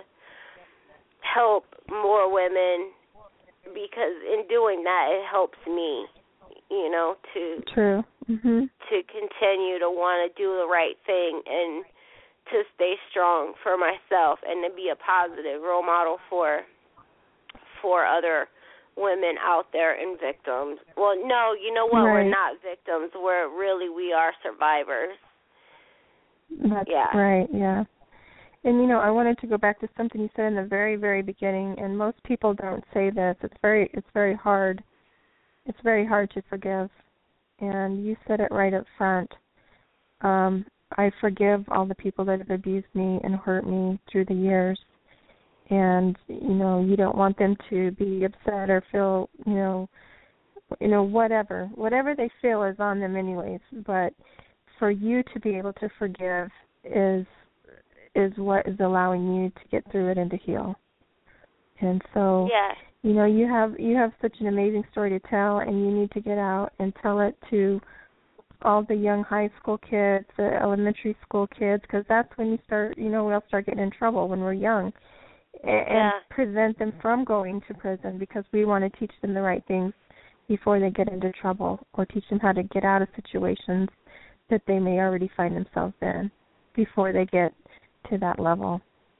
help more women, because in doing that it helps me, you know, to True. Mm-hmm. to continue to want to do the right thing and to stay strong for myself, and to be a positive role model for for other women out there and victims. Well, no, you know what? Right. We're not victims. We're really, we are survivors. That's yeah. right, yeah. And, you know, I wanted to go back to something you said in the very, very beginning, and most people don't say this. It's very, it's very hard. It's very hard to forgive. And you said it right up front. Um, I forgive all the people that have abused me and hurt me through the years. And, you know, you don't want them to be upset or feel, you know, you know, whatever. Whatever they feel is on them anyways. But for you to be able to forgive is is what is allowing you to get through it and to heal. And so, yeah. you know, you have you have such an amazing story to tell, and you need to get out and tell it to all the young high school kids, the elementary school kids, because that's when you start, you know, we'll start getting in trouble when we're young. And yeah. prevent them from going to prison, because we want to teach them the right things before they get into trouble, or teach them how to get out of situations that they may already find themselves in before they get to that level.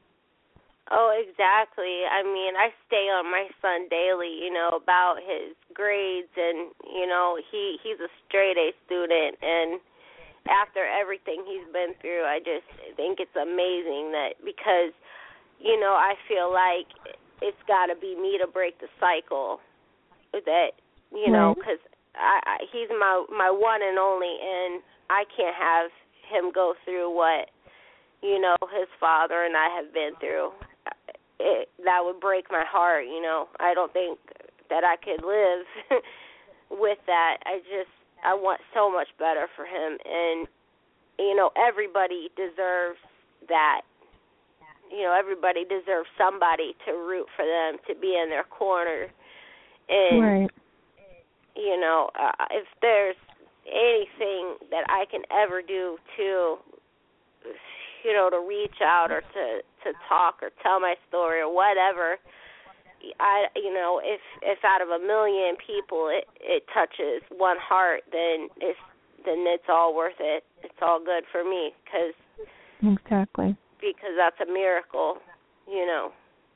Oh, exactly. I mean, I stay on my son daily, you know, about his grades, and, you know, he, he's a straight A student, and after everything he's been through, I just think it's amazing that, because you know, I feel like it's got to be me to break the cycle. That, you know, because I, I, he's my my one and only, and I can't have him go through what, you know, his father and I have been through. It, that would break my heart, you know. I don't think that I could live with that. I just, I want so much better for him, and, you know, everybody deserves that. You know, everybody deserves somebody to root for them, to be in their corner. And, right. you know, uh, if there's anything that I can ever do to, you know, to reach out or to, to talk or tell my story or whatever, I, you know, if, if out of a million people it, it touches one heart, then it's, then it's all worth it. It's all good for me, because exactly. because that's a miracle, you know.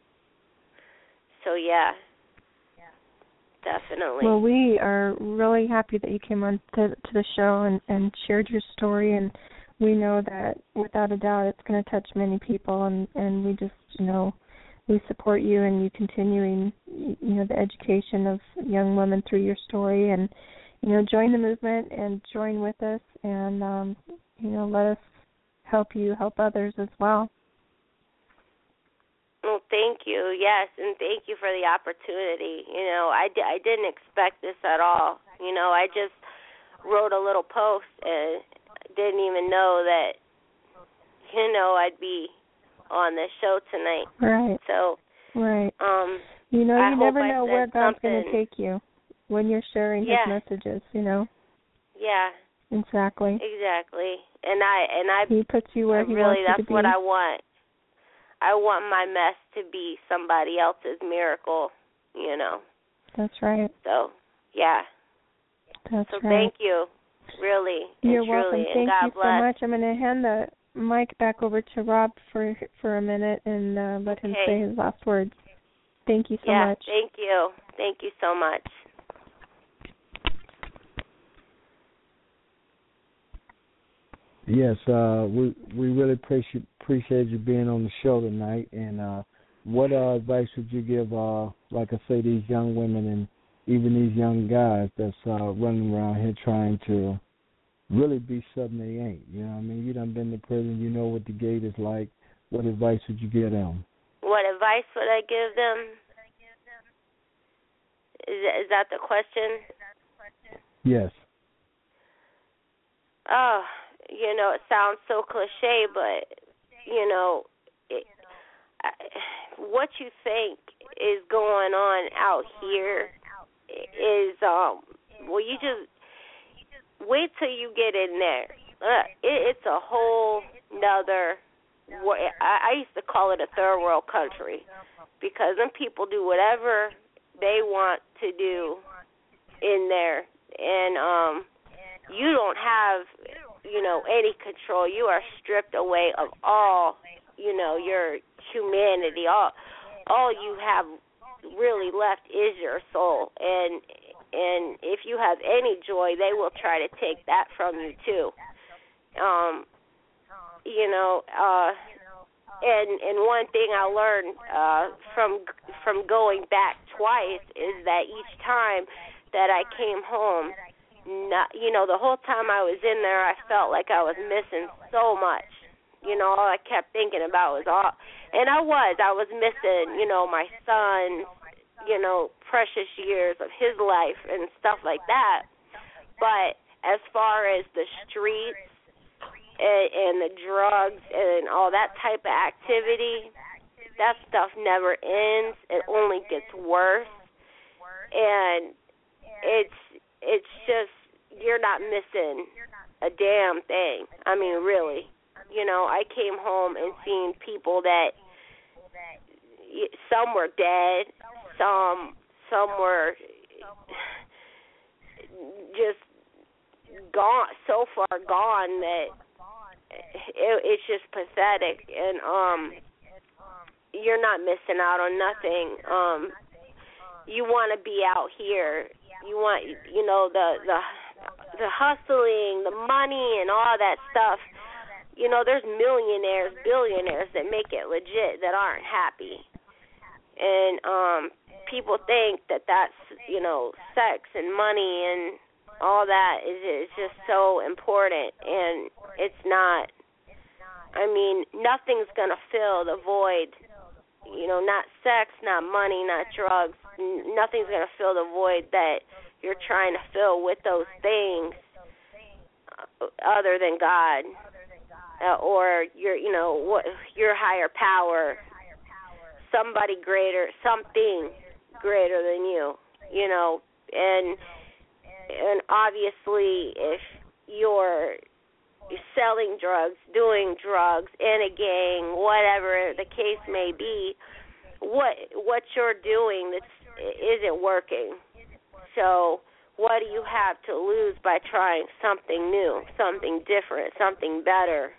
So, yeah, definitely. Well, we are really happy that you came on to, to the show and, and shared your story, and we know that, without a doubt, it's going to touch many people, and, and we just, you know, we support you and you continuing, you know, the education of young women through your story, and, you know, join the movement and join with us, and, um, you know, let us help you help others as well. Well, thank you, yes, and thank you for the opportunity. You know, I, d- I didn't expect this at all. You know, I just wrote a little post and didn't even know that, you know, I'd be on this show tonight. Right. So, right. Um, you know, I you hope never I know said where God's going to something. take you when you're sharing Yeah. His messages, you know. Yeah. Exactly. Exactly. And I and I He puts you where He really wants that's you to be. what I want. I want my mess to be somebody else's miracle, you know. That's right. So, yeah. That's so right. thank you, really, You're and truly, welcome. and Thank God you bless. so much. I'm going to hand the mic back over to Rob for for a minute and uh, let him Okay. say his last words. Thank you so yeah, much. thank you. Thank you so much. Yes, uh, we we really appreciate appreciate you being on the show tonight. And uh, what uh, advice would you give, uh, like I say, these young women and even these young guys that's uh, running around here trying to really be something they ain't? You know what I mean? You done been to prison. You know what the gate is like. What advice would you give them? What advice would I give them? Is that, is that the question? Yes. Oh, you know, it sounds so cliche, but, you know, it, I, what you think is going on out here is, um, well, you just wait till you get in there. Uh, it, it's a whole nother, I, I used to call it a third world country, because then people do whatever they want to do in there, and um, you don't have, you know, any control. You are stripped away of all, you know, your humanity. All, all you have really left is your soul, and and if you have any joy, they will try to take that from you too. Um, you know, uh, and and one thing I learned uh, from from going back twice is that each time that I came home, not, you know, the whole time I was in there, I felt like I was missing so much. You know, all I kept thinking about was all, and I was, I was missing, you know, my son, you know, precious years of his life and stuff like that. But as far as the streets and, and the drugs and all that type of activity, that stuff never ends. It only gets worse, and it's it's just, you're not missing a damn thing. I mean, really. You know, I came home and seen people that, some were dead, some some were just gone, so far gone that it, it's just pathetic. And um, you're not missing out on nothing. Um, you want to be out here. You want, you know, the the the hustling, the money, and all that stuff. You know, there's millionaires, billionaires that make it legit that aren't happy. And um, people think that that's, you know, sex and money and all that is, is just so important, and it's not. I mean, nothing's going to fill the void. You know, not sex, not money, not drugs. Nothing's going to fill the void that you're trying to fill with those things other than God. Uh, or your, you know, what, your higher power, somebody greater, something greater than you, you know, and and obviously if you're selling drugs, doing drugs in a gang, whatever the case may be, what what you're doing that's isn't working. So what do you have to lose by trying something new, something different, something better?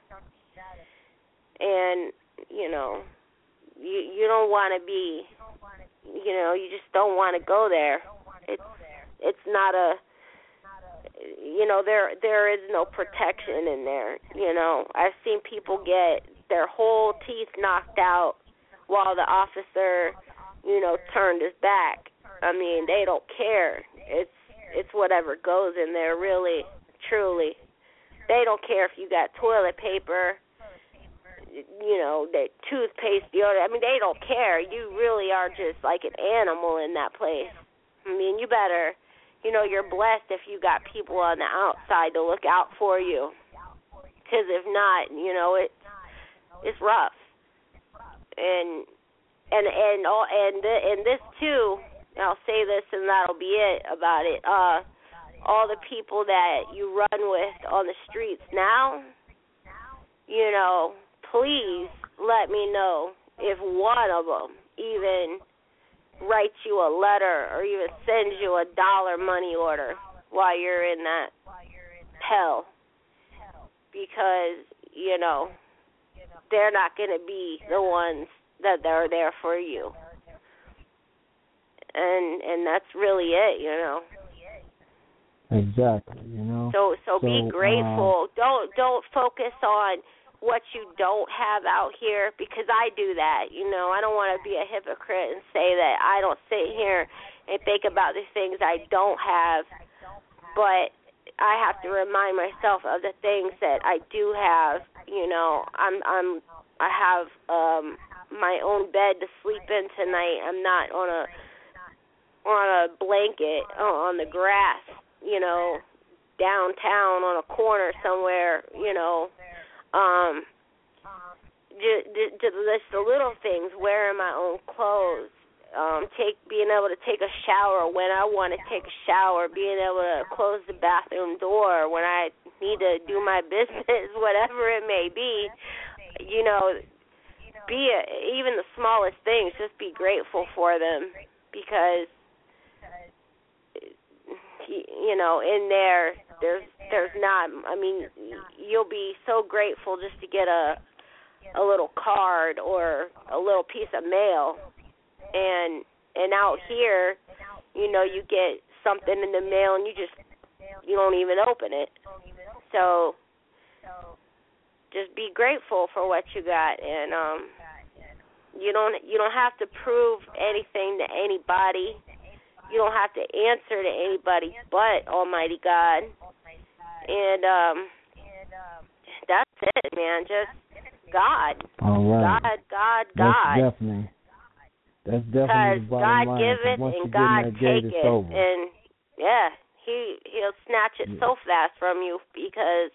And, you know, you you don't want to be, you know, you just don't want to go there. It's it's not a, you know, there there is no protection in there. You know, I've seen people get their whole teeth knocked out while the officer, you know, turned his back. I mean, they don't care. It's it's whatever goes in there, really, truly. They don't care if you got toilet paper, you know, the toothpaste, deodorant. I mean, they don't care. You really are just like an animal in that place. I mean, you better, you know, you're blessed if you got people on the outside to look out for you. Because if not, you know, it it's rough. And and and all and the, and this too. I'll say this and that'll be it about it. Uh, all the people that you run with on the streets now, you know, please let me know if one of them even writes you a letter or even sends you a dollar money order while you're in that hell. Because, you know, they're not going to be the ones that are there for you. And and that's really it, you know. Exactly, you know. So so, so be grateful. Uh, don't don't focus on what you don't have out here, because I do that. You know, I don't want to be a hypocrite and say that I don't sit here and think about the things I don't have, but I have to remind myself of the things that I do have. You know, I'm I'm I have um my own bed to sleep in tonight. I'm not on a on a blanket on the grass, you know, downtown on a corner somewhere, you know. Um, just, just the little things, wearing my own clothes, um, take being able to take a shower when I want to take a shower, being able to close the bathroom door when I need to do my business, whatever it may be, you know. Be a, even the smallest things, just be grateful for them, because you know, in there, there's there's not. I mean, you'll be so grateful just to get a a little card or a little piece of mail, and And out here, you know, you get something in the mail and you just, you don't even open it. So just be grateful for what you got, and um, you don't you don't have to prove anything to anybody. You don't have to answer to anybody but Almighty God. And um, that's it, man. Just God. All right. God, God, God. That's definitely. That's definitely the bottom God line. give it once and you God get in that take gate, it. it's over. And yeah, he he'll snatch it Yeah. so fast from you because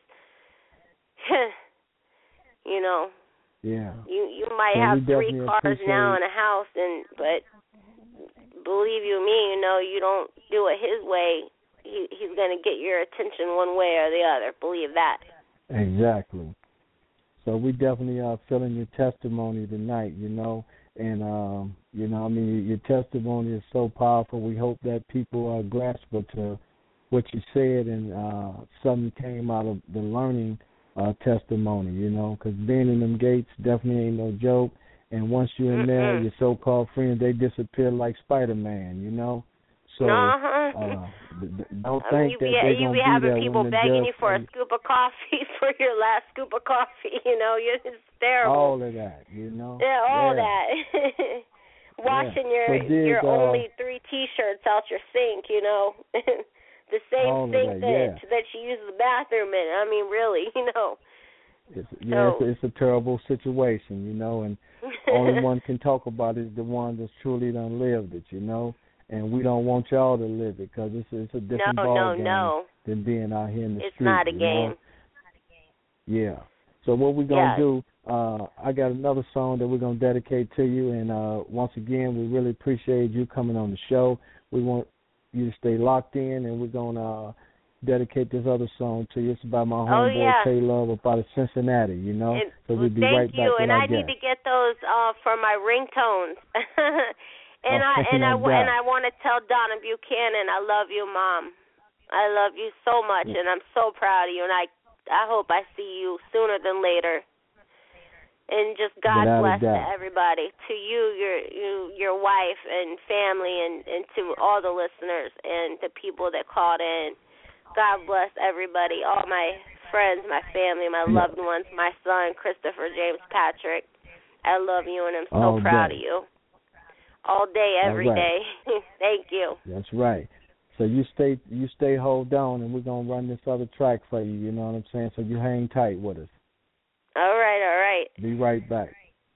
you know. Yeah. You you might So have we three definitely cars now appreciate- in a house, and but believe you me, you know, you don't do it his way, he he's gonna get your attention one way or the other. Believe that. Exactly. So we definitely are feeling your testimony tonight, you know, and um, you know, I mean, your testimony is so powerful. We hope that people are graspable to what you said, and uh, something came out of the learning uh, testimony, you know, because being in them gates definitely ain't no joke. And once you're in there, your so-called friends, they disappear like Spider-Man, you know. So uh-huh. uh, don't I think mean, you be, that they're you gonna be be having there people when the begging judge you for a say- scoop of coffee for your last scoop of coffee. You know, you're it's terrible. all of that, you know. Yeah, all yeah. that. Washing Yeah. your So did, your uh, only three T-shirts out your sink, you know, the same All of sink that, that yeah. that you use the bathroom in. I mean, really, you know. It's, yeah, So- it's, a, it's a terrible situation, you know, and only one can talk about it is the one that's truly done lived it, you know. And we don't want y'all to live it because it's, it's a different No, ball no, game no. than being out here in the It's street. not a you game. know? Yeah. So what we're gonna Yeah. do? Uh, I got another song that we're gonna dedicate to you, and uh, once again, we really appreciate you coming on the show. We want you to stay locked in, and we're gonna uh, dedicate this other song to you. It's about my Oh, homeboy yeah. Tay Love up out of Cincinnati, you know. And, so we'll be thank right back you, with and our I need guest. to get those uh, for my ringtones. and Oh, I and no I doubt. and I want to tell Donna Buchanan, I love you, Mom. I love you so much, Yeah. and I'm so proud of you. And I I hope I see you sooner than later. And just God Without a bless to doubt. everybody, to you, your you, your wife and family, and, and to all the listeners and the people that called in. God bless everybody, all my friends, my family, my Yeah. loved ones, my son, Christopher James Patrick. I love you, and I'm so All proud day. of you. All day, every All day. right. Thank you. That's right. So you stay, you stay, hold on, and we're gonna run this other track for you. You know what I'm saying? So you hang tight with us. All right, all right. Be right back.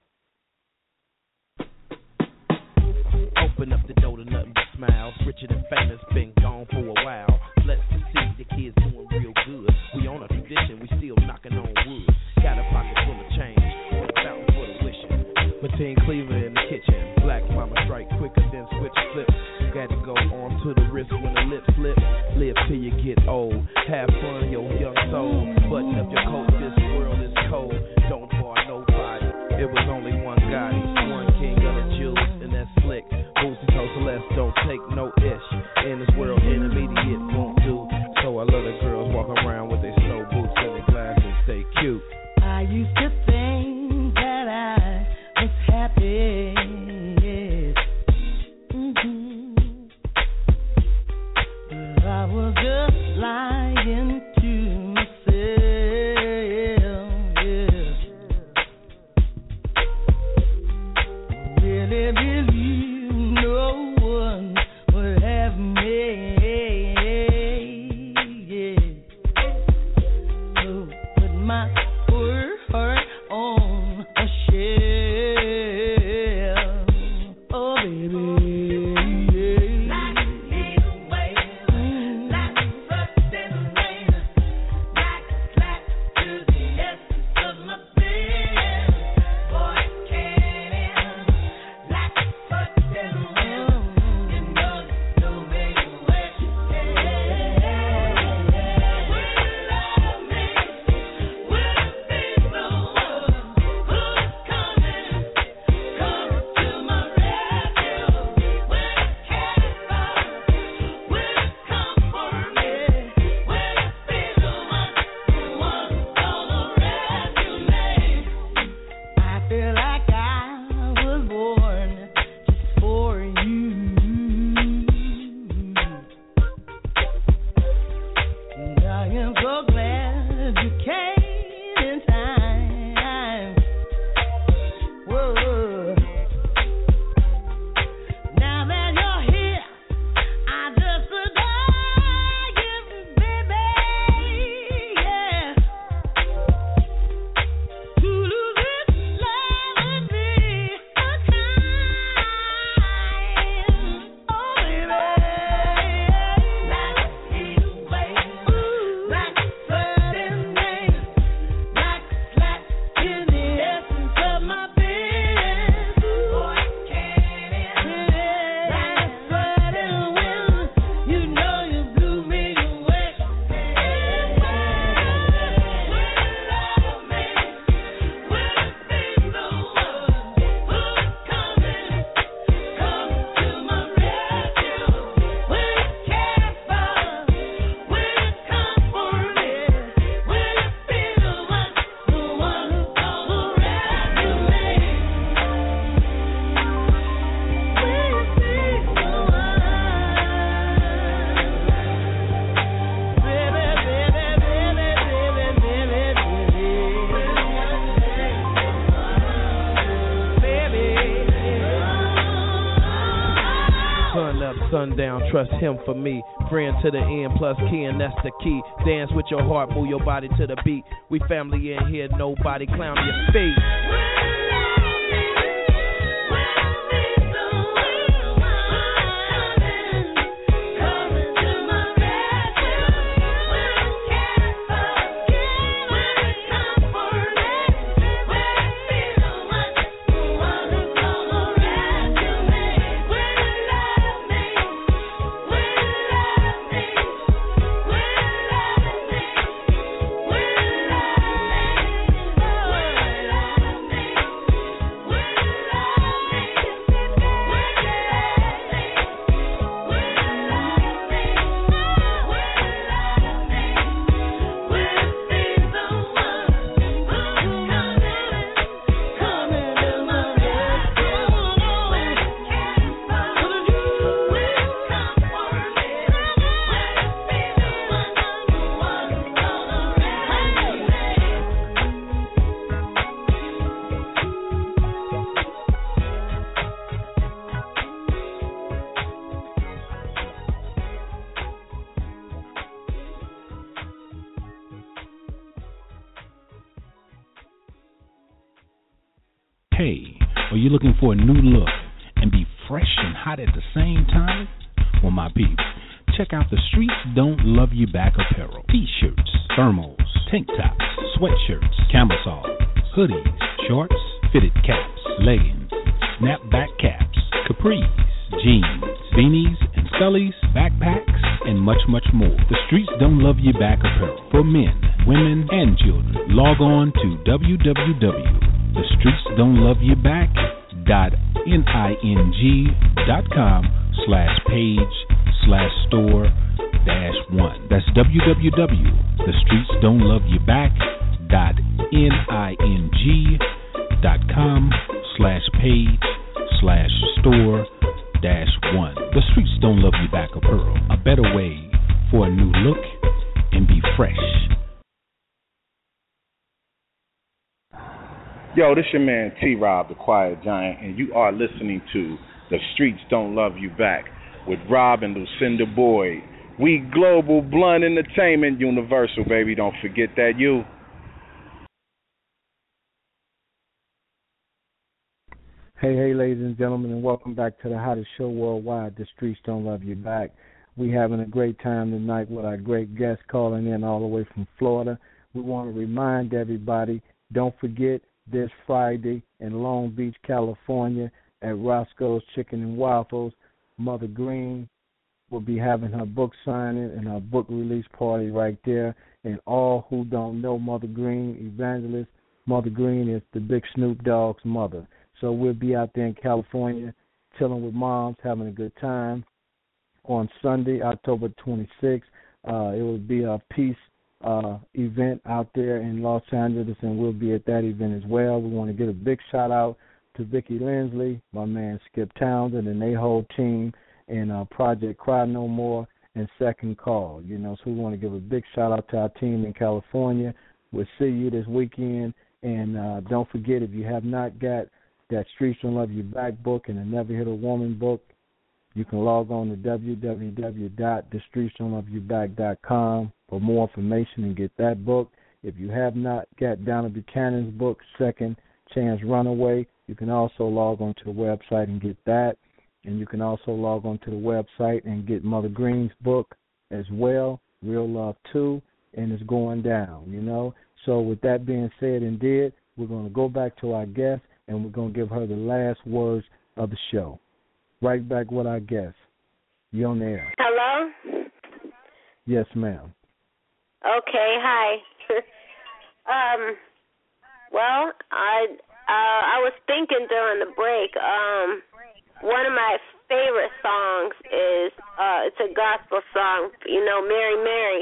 Open up the door to nothing but smiles. Richard and famous been gone for a while. Blessed to see the kids doing real good. We on a tradition, we still knocking on wood. Got a pocket full of change, on a fountain for the wishing. Mateen Cleaver in the kitchen. Black mama strike quicker than switch flip. Got to go on to the wrist when the lips slip. Live till you get old. Have fun, your young soul. Button up your coat, this world is cold. Don't bar nobody. It was only one Gotti, one king of the Jews, and that's slick. Boosie told Celeste, don't take no ish. In this world, intermediate won't do. So I love the girls walk around with their snow boots and their glasses, stay cute. I used to think that I was happy. Mm-hmm. But I was just lying. sundown, trust him for me. Friend to the end, plus kin, that's the key. Dance with your heart, move your body to the beat. We family in here, nobody clown your feet. Hey, are you looking for a new look and be fresh and hot at the same time? Well, my peeps, check out the Streets Don't Love You Back apparel. T-shirts, thermals, tank tops, sweatshirts, camisole, hoodies, shorts, fitted caps, leggings, snapback caps, capris, jeans, beanies, and scullies, backpacks, and much, much more. The Streets Don't Love You Back apparel for men, women, and children. Log on to w w w dot the streets don't love you back dot ning dot com slash page slash store dash one. That's w w w dot the streets don't love you back dot ning dot com slash page slash store dash one. The Streets Don't Love You Back apparel, a better way for a new look and be fresh. Yo, this your man T-Rob, the Quiet Giant, and you are listening to The Streets Don't Love You Back with Rob and Lucinda Boyd. We global blunt entertainment universal, baby. Don't forget that you. Hey, hey, ladies and gentlemen, and welcome back to the hottest show worldwide, The Streets Don't Love You Back. We having a great time tonight with our great guest calling in all the way from Florida. We want to remind everybody, don't forget, this Friday in Long Beach, California at Roscoe's Chicken and Waffles, Mother Green will be having her book signing and her book release party right there. And all who don't know Mother Green, evangelist, Mother Green is the Big Snoop Dogg's mother. So we'll be out there in California chilling with moms, having a good time. On Sunday, October twenty-sixth, uh, it will be a peace Uh, event out there in Los Angeles, and we'll be at that event as well. We want to give a big shout out to Vicki Lindsley, my man Skip Townsend, and their whole team, and uh, Project Cry No More and Second Call. You know, so we want to give a big shout out to our team in California. We'll see you this weekend, and uh, don't forget, if you have not got that Streets Don't Love You Back book and the Never Hit a Woman book, you can log on to w w w dot the streets don't love you back dot com for more information and get that book. If you have not got Donna Buchanan's book, Second Chance Runaway, you can also log on to the website and get that. And you can also log on to the website and get Mother Green's book as well, Real Love two, and it's going down, you know. So with that being said and did, we're going to go back to our guest, and we're going to give her the last words of the show. Right back with our guest. You on the air. Hello? Yes, ma'am. Okay, hi. um, well, I uh, I was thinking during the break, um, one of my favorite songs is, uh, it's a gospel song, you know, Mary, Mary.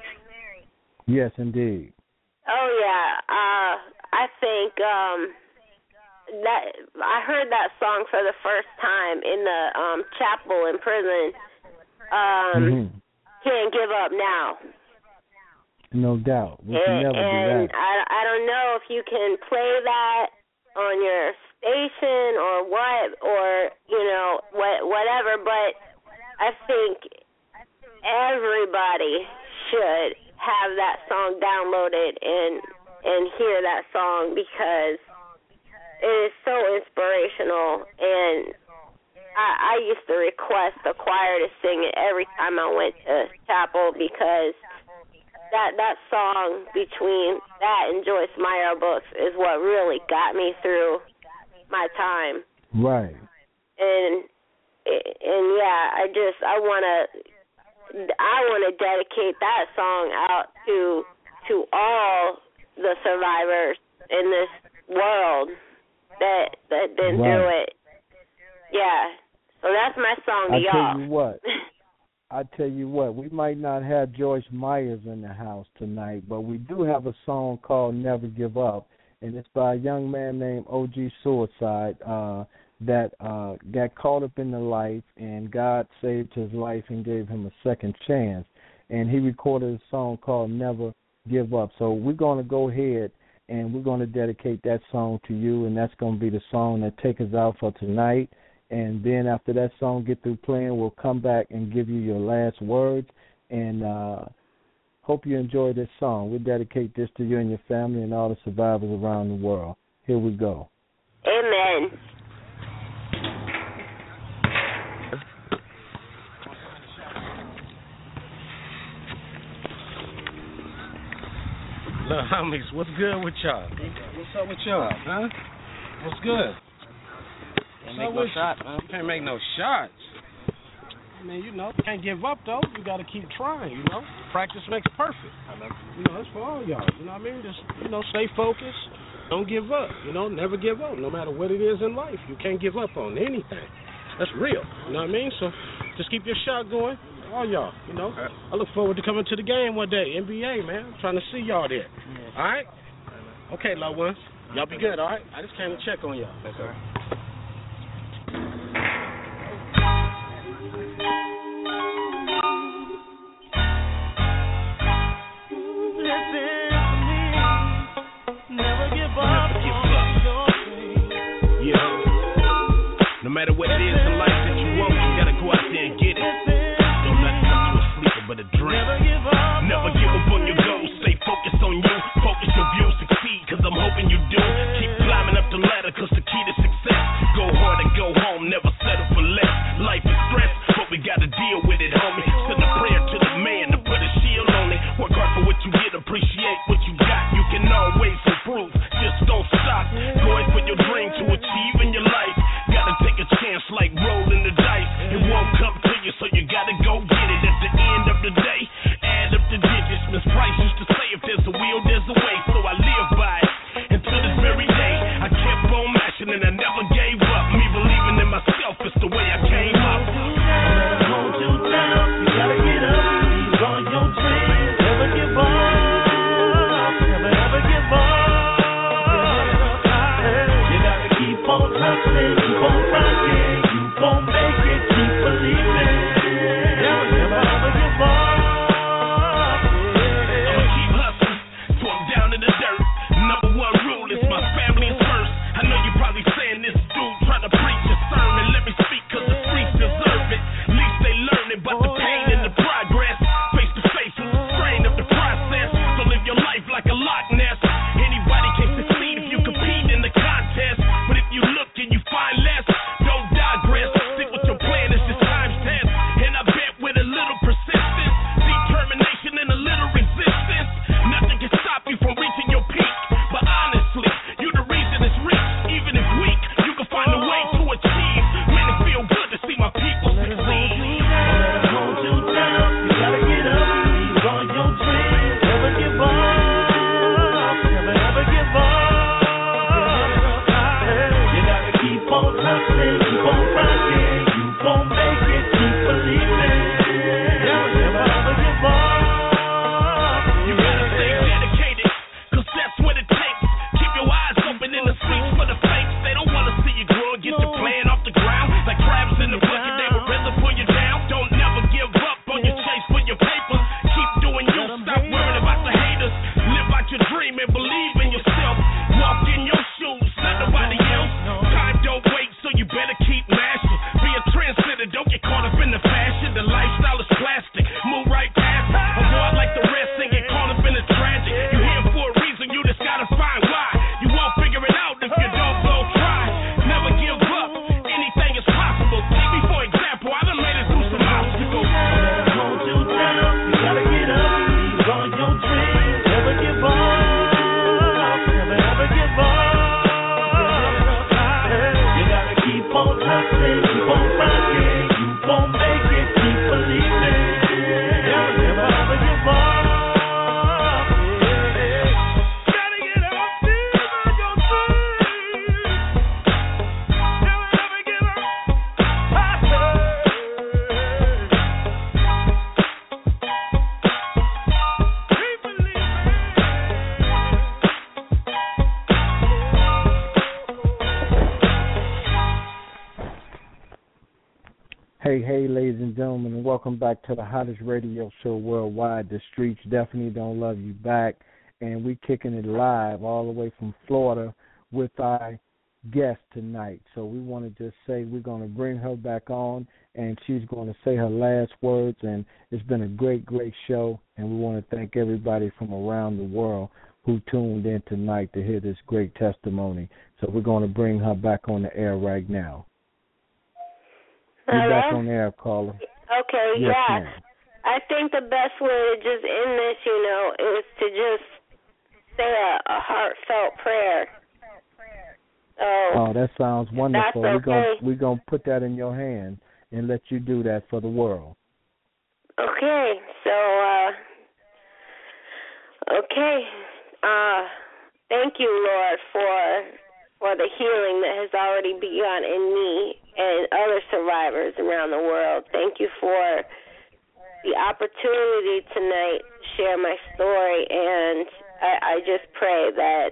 Yes, indeed. Oh, yeah. Uh, I think um, that I heard that song for the first time in the um, chapel in prison. Um, mm-hmm. Can't Give Up Now. No doubt. We and, can never and do that. I, I don't know if you can play that on your station or what, or, you know, what, whatever, but I think everybody should have that song downloaded and and hear that song because it is so inspirational. And I, I used to request the choir to sing it every time I went to chapel because that that song between that and Joyce Meyer books is what really got me through my time. Right. And and yeah, I just I wanna I wanna dedicate that song out to to all the survivors in this world that that been right. through it. Yeah. So that's my song to I y'all. tell you what. I tell you what, we might not have Joyce Myers in the house tonight, but we do have a song called Never Give Up, and it's by a young man named O G Suicide uh, that uh, got caught up in the life, and God saved his life and gave him a second chance. And he recorded a song called Never Give Up. So we're going to go ahead and we're going to dedicate that song to you, and that's going to be the song that takes us out for tonight. And then after that song get through playing, we'll come back and give you your last words. And uh, hope you enjoy this song. We dedicate this to you and your family and all the survivors around the world. Here we go. Amen. Look, homies, what's good with y'all? What's up with y'all, huh? What's good? Can't make no shots, man. Can't make no shots. I mean, you know, can't give up, though. You got to keep trying, you know. Practice makes perfect. You know, that's for all y'all. You know what I mean? Just, you know, stay focused. Don't give up. You know, never give up, no matter what it is in life. You can't give up on anything. That's real. You know what I mean? So just keep your shot going. All y'all, you know. I look forward to coming to the game one day. N B A, man. I'm trying to see y'all there. All right? Okay, loved ones. Y'all be good, all right? I just came to check on y'all. That's all right. No matter what it is in life that you want, you gotta go out there and get it. Don't let it come to a sleeper but a dream. Never give up, Never give up on your goals. Stay focused on you. Focus your view, succeed, cause I'm hoping you do. Keep climbing up the ladder, cause the key to success. Go hard and go home, never settle for less. Life is stress, but we gotta deal with it, homie. Send a prayer to the man to put a shield on it. Work hard for what you get, appreciate what you got. You can always improve, just don't stop. Going for your dream to achieve in your life. Gotta take a chance like Rose. Hey, hey, ladies and gentlemen, and welcome back to the hottest radio show worldwide. The Streets Definitely Don't Love You Back, and we kicking it live all the way from Florida with our guest tonight. So we want to just say we're going to bring her back on, and she's going to say her last words, and it's been a great, great show, and we want to thank everybody from around the world who tuned in tonight to hear this great testimony. So we're going to bring her back on the air right now. You're Hello? back on the air, caller. Okay, yes, yeah. Ma'am. I think the best way to just end this, you know, is to just say a, a heartfelt prayer. Oh, oh, that sounds wonderful. That's We're gonna okay. we're gonna put that in your hand and let you do that for the world. Okay, so uh, okay, uh, thank you, Lord, for for the healing that has already begun in me and other survivors around the world. Thank you for the opportunity tonight to share my story, and I, I just pray that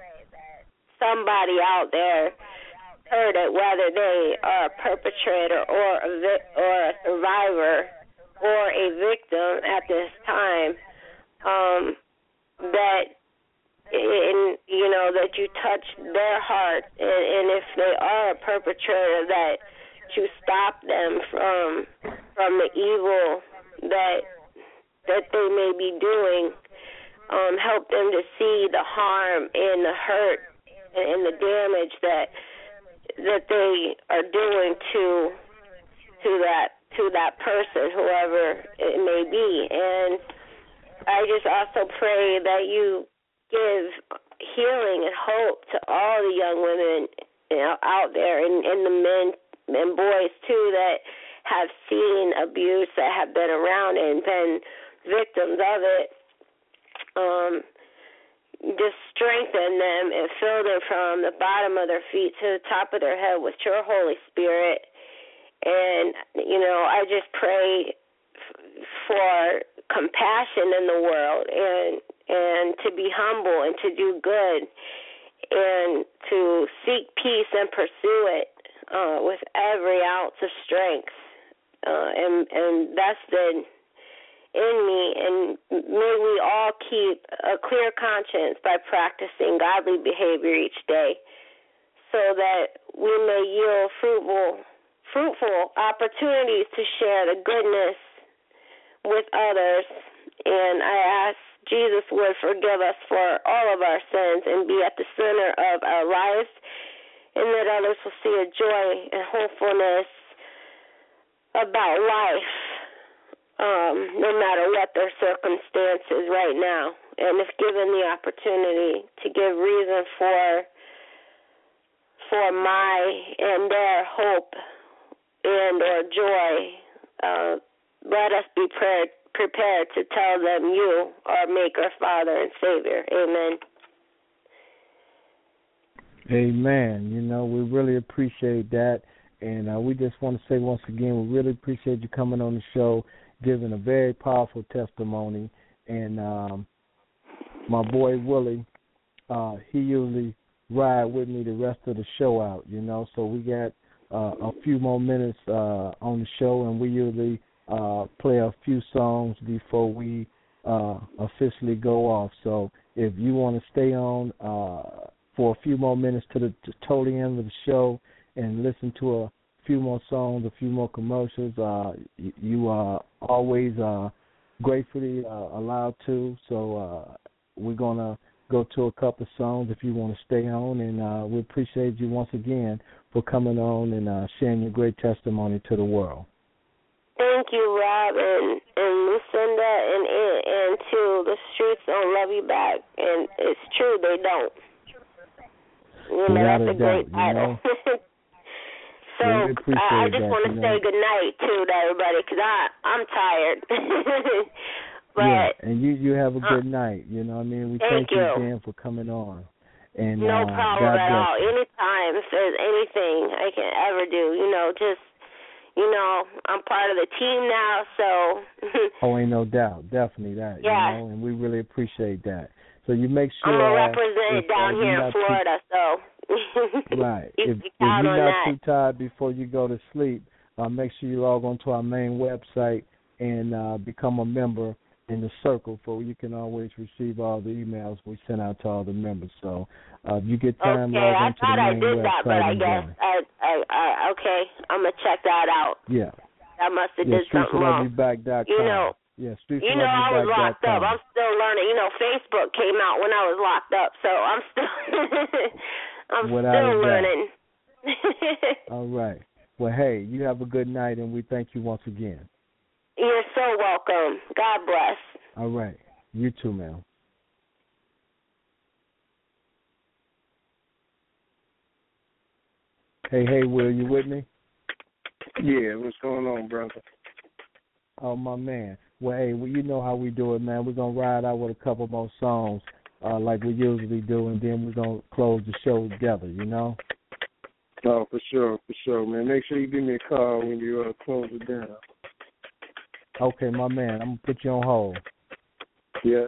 somebody out there heard it, whether they are a perpetrator or a vi- or a survivor or a victim at this time, um, that in, you know, that you touch their heart, and, and if they are a perpetrator, that you stop them from from the evil that that they may be doing. Um, help them to see the harm and the hurt and, and the damage that that they are doing to to that to that person, whoever it may be. And I just also pray that you give healing and hope to all the young women, you know, out there, and, and the men and boys too that have seen abuse, that have been around and been victims of it. Um, just strengthen them and fill them from the bottom of their feet to the top of their head with your Holy Spirit. And, you know, I just pray f- for compassion in the world, and and to be humble and to do good and to seek peace and pursue it uh, with every ounce of strength uh, and, and vested in me. And may we all keep a clear conscience by practicing godly behavior each day, so that we may yield fruitful, fruitful opportunities to share the goodness with others. And I ask Jesus would forgive us for all of our sins and be at the center of our lives, and that others will see a joy and hopefulness about life, um, no matter what their circumstances right now. And if given the opportunity to give reason for for my and their hope and or joy, uh, let us be prepared prepared to tell them you are Maker, Father, and Savior. Amen. Amen. You know, we really appreciate that. And uh, we just want to say once again, we really appreciate you coming on the show, giving a very powerful testimony. And um, my boy Willie, uh, he usually ride with me the rest of the show out, you know. So we got uh, a few more minutes uh, on the show, and we usually Uh, play a few songs before we uh, officially go off. So if you want to stay on uh, for a few more minutes to the to totally end of the show and listen to a few more songs, a few more commercials, uh, you, you are always uh, gratefully uh, allowed to. So uh, we're going to go to a couple of songs if you want to stay on, and uh, we appreciate you once again for coming on and uh, sharing your great testimony to the world. Thank you, Rob, and, and Lucinda, and, and, and to the streets don't love you back. And it's true, they don't. You know, Without that's a, a great doubt, title. You know? So yeah, I, I just that, want to you say know? good night, too, to everybody, because I'm tired. but, yeah, and you, you have a good uh, night. You know what I mean? We thank, thank you you again for coming on. And, no uh, problem God at bless all. you. Anytime, if there's anything I can ever do, you know, just... You know, I'm part of the team now, so... oh, ain't no doubt. Definitely that, yeah. you know, and we really appreciate that. So you make I'm sure... going to represent it down uh, here in Florida, too, so... right. you if, can if count you're on not that. too tired before you go to sleep, uh, make sure you log on to our main website and uh, become a member in the circle, for you can always receive all the emails we send out to all the members. So uh, if you get time, okay, log I on to thought the I main did website. that, but I and guess join. I, I, I, okay, I'm gonna check that out. Yeah. I must have yeah, did something wrong. streets love you back dot com. You know, yeah, streets you know, love you I was back locked dot up. com. I'm still learning. You know, Facebook came out when I was locked up, so I'm still, I'm Without still a doubt. learning. All right. Well, hey, you have a good night, and we thank you once again. You're so welcome. God bless. All right. You too, ma'am. Hey, hey, Will, you with me? Yeah, what's going on, brother? Oh, my man. Well, hey, well, you know how we do it, man. We're going to ride out with a couple more songs uh, like we usually do, and then we're going to close the show together, you know? Oh, for sure, for sure, man. Make sure you give me a call when you uh, close it down. Okay, my man. I'm going to put you on hold. Yeah.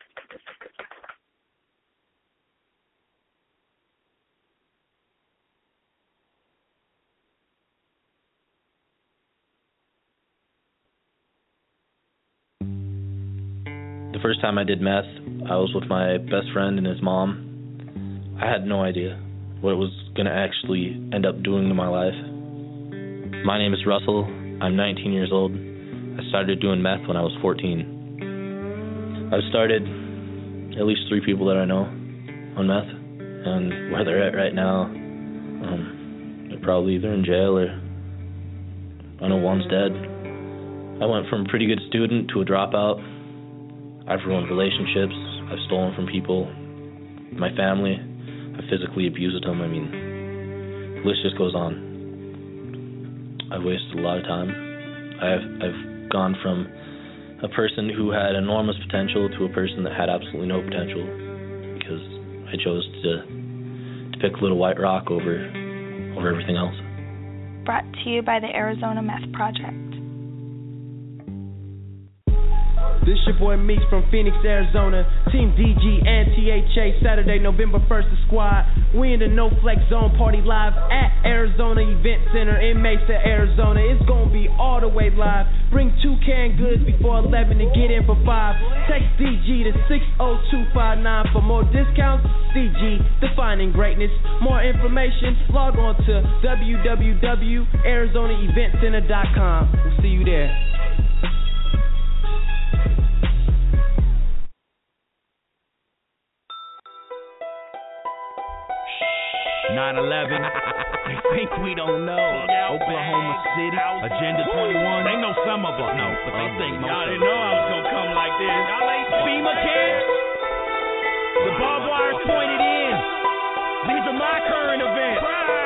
The first time I did meth, I was with my best friend and his mom. I had no idea what it was going to actually end up doing to my life. My name is Russell. I'm nineteen years old. I started doing meth when I was fourteen. I've started at least three people that I know on meth, and where they're at right now, um, they're probably either in jail or I know one's dead. I went from a pretty good student to a dropout. I've ruined relationships. I've stolen from people. My family. I've physically abused them. I mean, the list just goes on. I've wasted a lot of time. I've I've gone from a person who had enormous potential to a person that had absolutely no potential because I chose to to pick Little White Rock over over everything else. Brought to you by the Arizona Meth Project. This your boy Meeks from Phoenix, Arizona. Team D G and T H A, Saturday, November first, the squad. We in the No Flex Zone party live at Arizona Event Center in Mesa, Arizona. It's gonna be all the way live. Bring two canned goods before eleven to get in for five. Text D G to six oh two five nine for more discounts. D G, defining greatness. More information, log on to w w w dot arizona event center dot com. We'll see you there. nine eleven, they think we don't know. Oklahoma City, Agenda twenty-one, they know some of us. No, but they think most of us. Y'all didn't know I was going to come like this. Y'all ain't FEMA camps? The barbed wire's pointed in. These are my current events.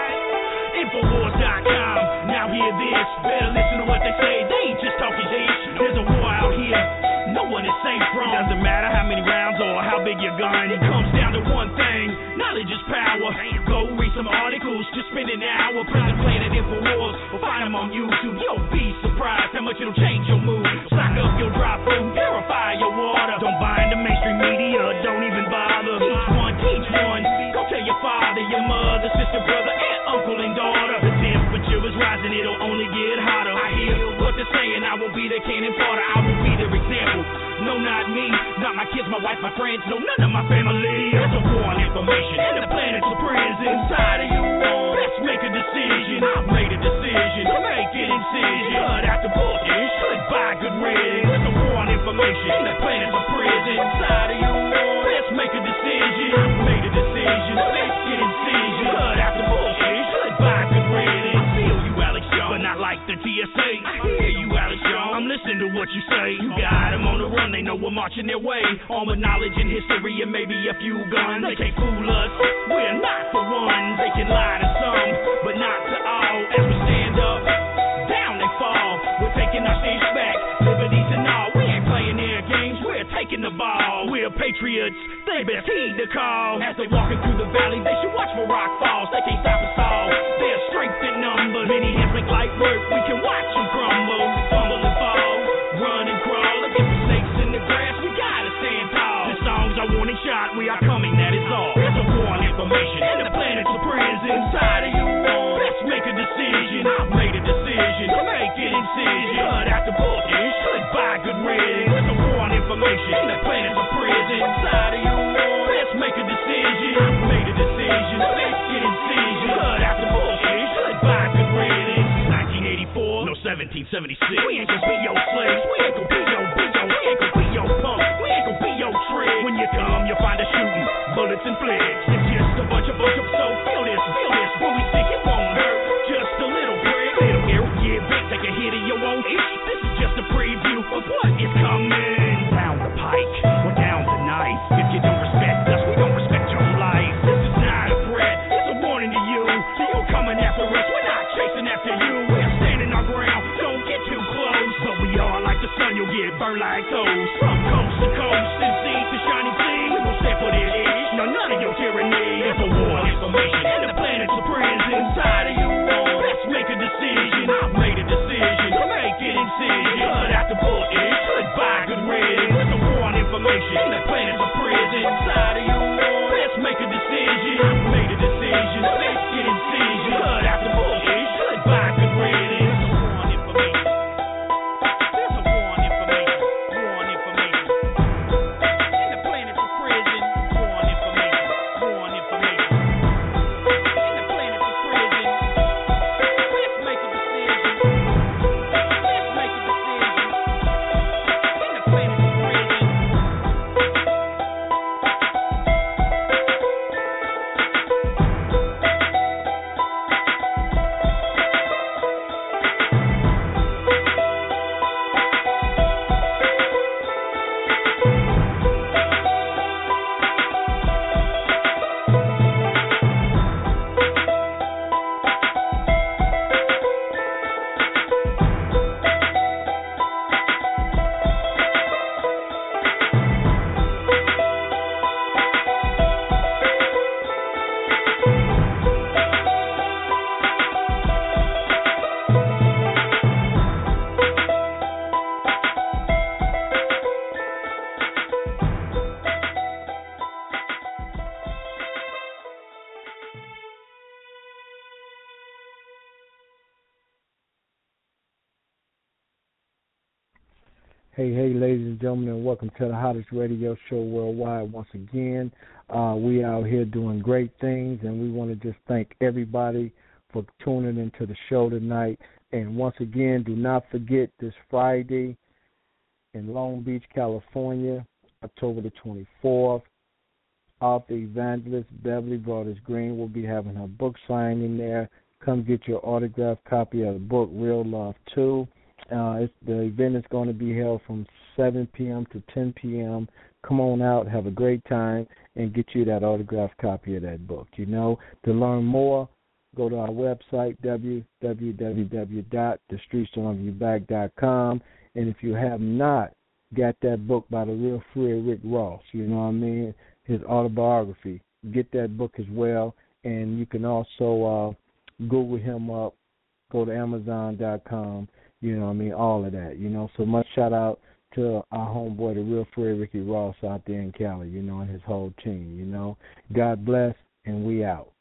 Infowars dot com, now hear this. Better listen to what they say. They ain't just talking ish. There's a war out here. No one is safe from. Doesn't matter how many rounds or how big your gun. It comes down to one thing. Knowledge is power. Go read some articles. Just spend an hour. Present Planet Infowars. Or find them on YouTube. You'll be surprised how much it'll change your mood. Stock up your dry food. Purify your water. Don't buy into mainstream media. Don't even bother. Each one, teach one. Go tell your father, your mother, sister, brother, and uncle and daughter. The temperature is rising. It'll only get hotter. I hear what they're saying. I will be their cannon fodder. I will be their example. No, not me. Not my kids, my wife, my friends. No, none of my family. There's a war on information. And the planet's a prison. Inside of you, let's make a decision. I've made a decision. Make an incision. Cut out the bullshit. Goodbye, good riddance. There's a war on information. And the planet's a prison. Inside of you, let's make a decision. I've made a decision. Make an incision. Cut out the bullshit. Goodbye, good riddance. Feel you, Alex Young, but not like the T S A. I hear you, Alex Young. I'm listening to what you say. You got them on the run. They know we're marching their way. Armed with knowledge and history and maybe a few guns. They can't fool us. We're not the ones. They can lie to some, but not to all. As we stand up, down they fall. We're taking our stage back. Liberties and all. We ain't playing their games. We're taking the ball. We're patriots. They best heed the call. As they walking through the valley, they should watch for rock falls. They can't stop us all. Their strength in numbers. Many hands make light work. We can watch them crumble, fumble and fall, run and crawl. Look at the snakes in the grass. We gotta stand tall. The songs are warning shot. We are coming. That is all. There's a war on information. And the planet's a prison. Inside of you, let's make a decision. I've made a decision. information. The planet's a prison inside of you. Let's make a decision. I made a decision. Let's get incision. Cut out the bullshit. Goodbye, good riddance. nineteen eighty-four, no seventeen seventy-six. We ain't gonna be your slaves. We ain't gonna be your bigo. We ain't gonna be your punk. We ain't gonna be your trick. When you come, you'll find us shooting bullets and flicks. It's just a bunch of bunch of so feel this, feel this. When we stick, it won't hurt. Just a little prick. Little air, yeah, bitch, take a hit of your own itch. This is just a preview of what is coming down the pike or down the knife. If you don't respect us, we don't respect your life. This is not a threat, it's a warning to you. So you coming after us, we're not chasing after you. We're standing our ground, don't get too close. But we are like the sun, you'll get burned like toast. From coast to coast and sea to shining sea, we gon' stand for this age. No, none of your tyranny. It's a war on information, and the planet's a prison inside of you. Let's make a decision. I've made a decision. So make an incision. Cut out the bullshit. Goodbye, good riddance. It's a war on information, and the planet's a prison inside of you. Let's make a decision. I've made a decision. So make an incision. Cut out the bullshit. Goodbye, good riddance. It's a war on information. There's a war on information. War on information. And the planet's a prison. War on information. War on information. And the planet's a prison. Let's make a decision. Let's make a decision. And the planet's a prison. Hey, hey, ladies and gentlemen, and welcome to the hottest radio show worldwide once again. Uh, we out here doing great things, and we want to just thank everybody for tuning into the show tonight. And once again, do not forget this Friday in Long Beach, California, October the twenty-fourth, author evangelist Beverly Broadus Green will be having her book signing there. Come get your autographed copy of the book, Real Love two. Uh, it's, the event is going to be held from seven p.m. to ten p.m. Come on out, have a great time, and get you that autographed copy of that book. You know, to learn more, go to our website, w w w dot the streets don't love you back dot com. And if you have not got that book by the real free Rick Ross, you know what I mean, his autobiography, get that book as well. And you can also uh, Google him up, go to amazon dot com. You know what I mean, all of that, you know. So much shout out to our homeboy, the real Fred Ricky Ross out there in Cali, you know, and his whole team, you know. God bless, and we out.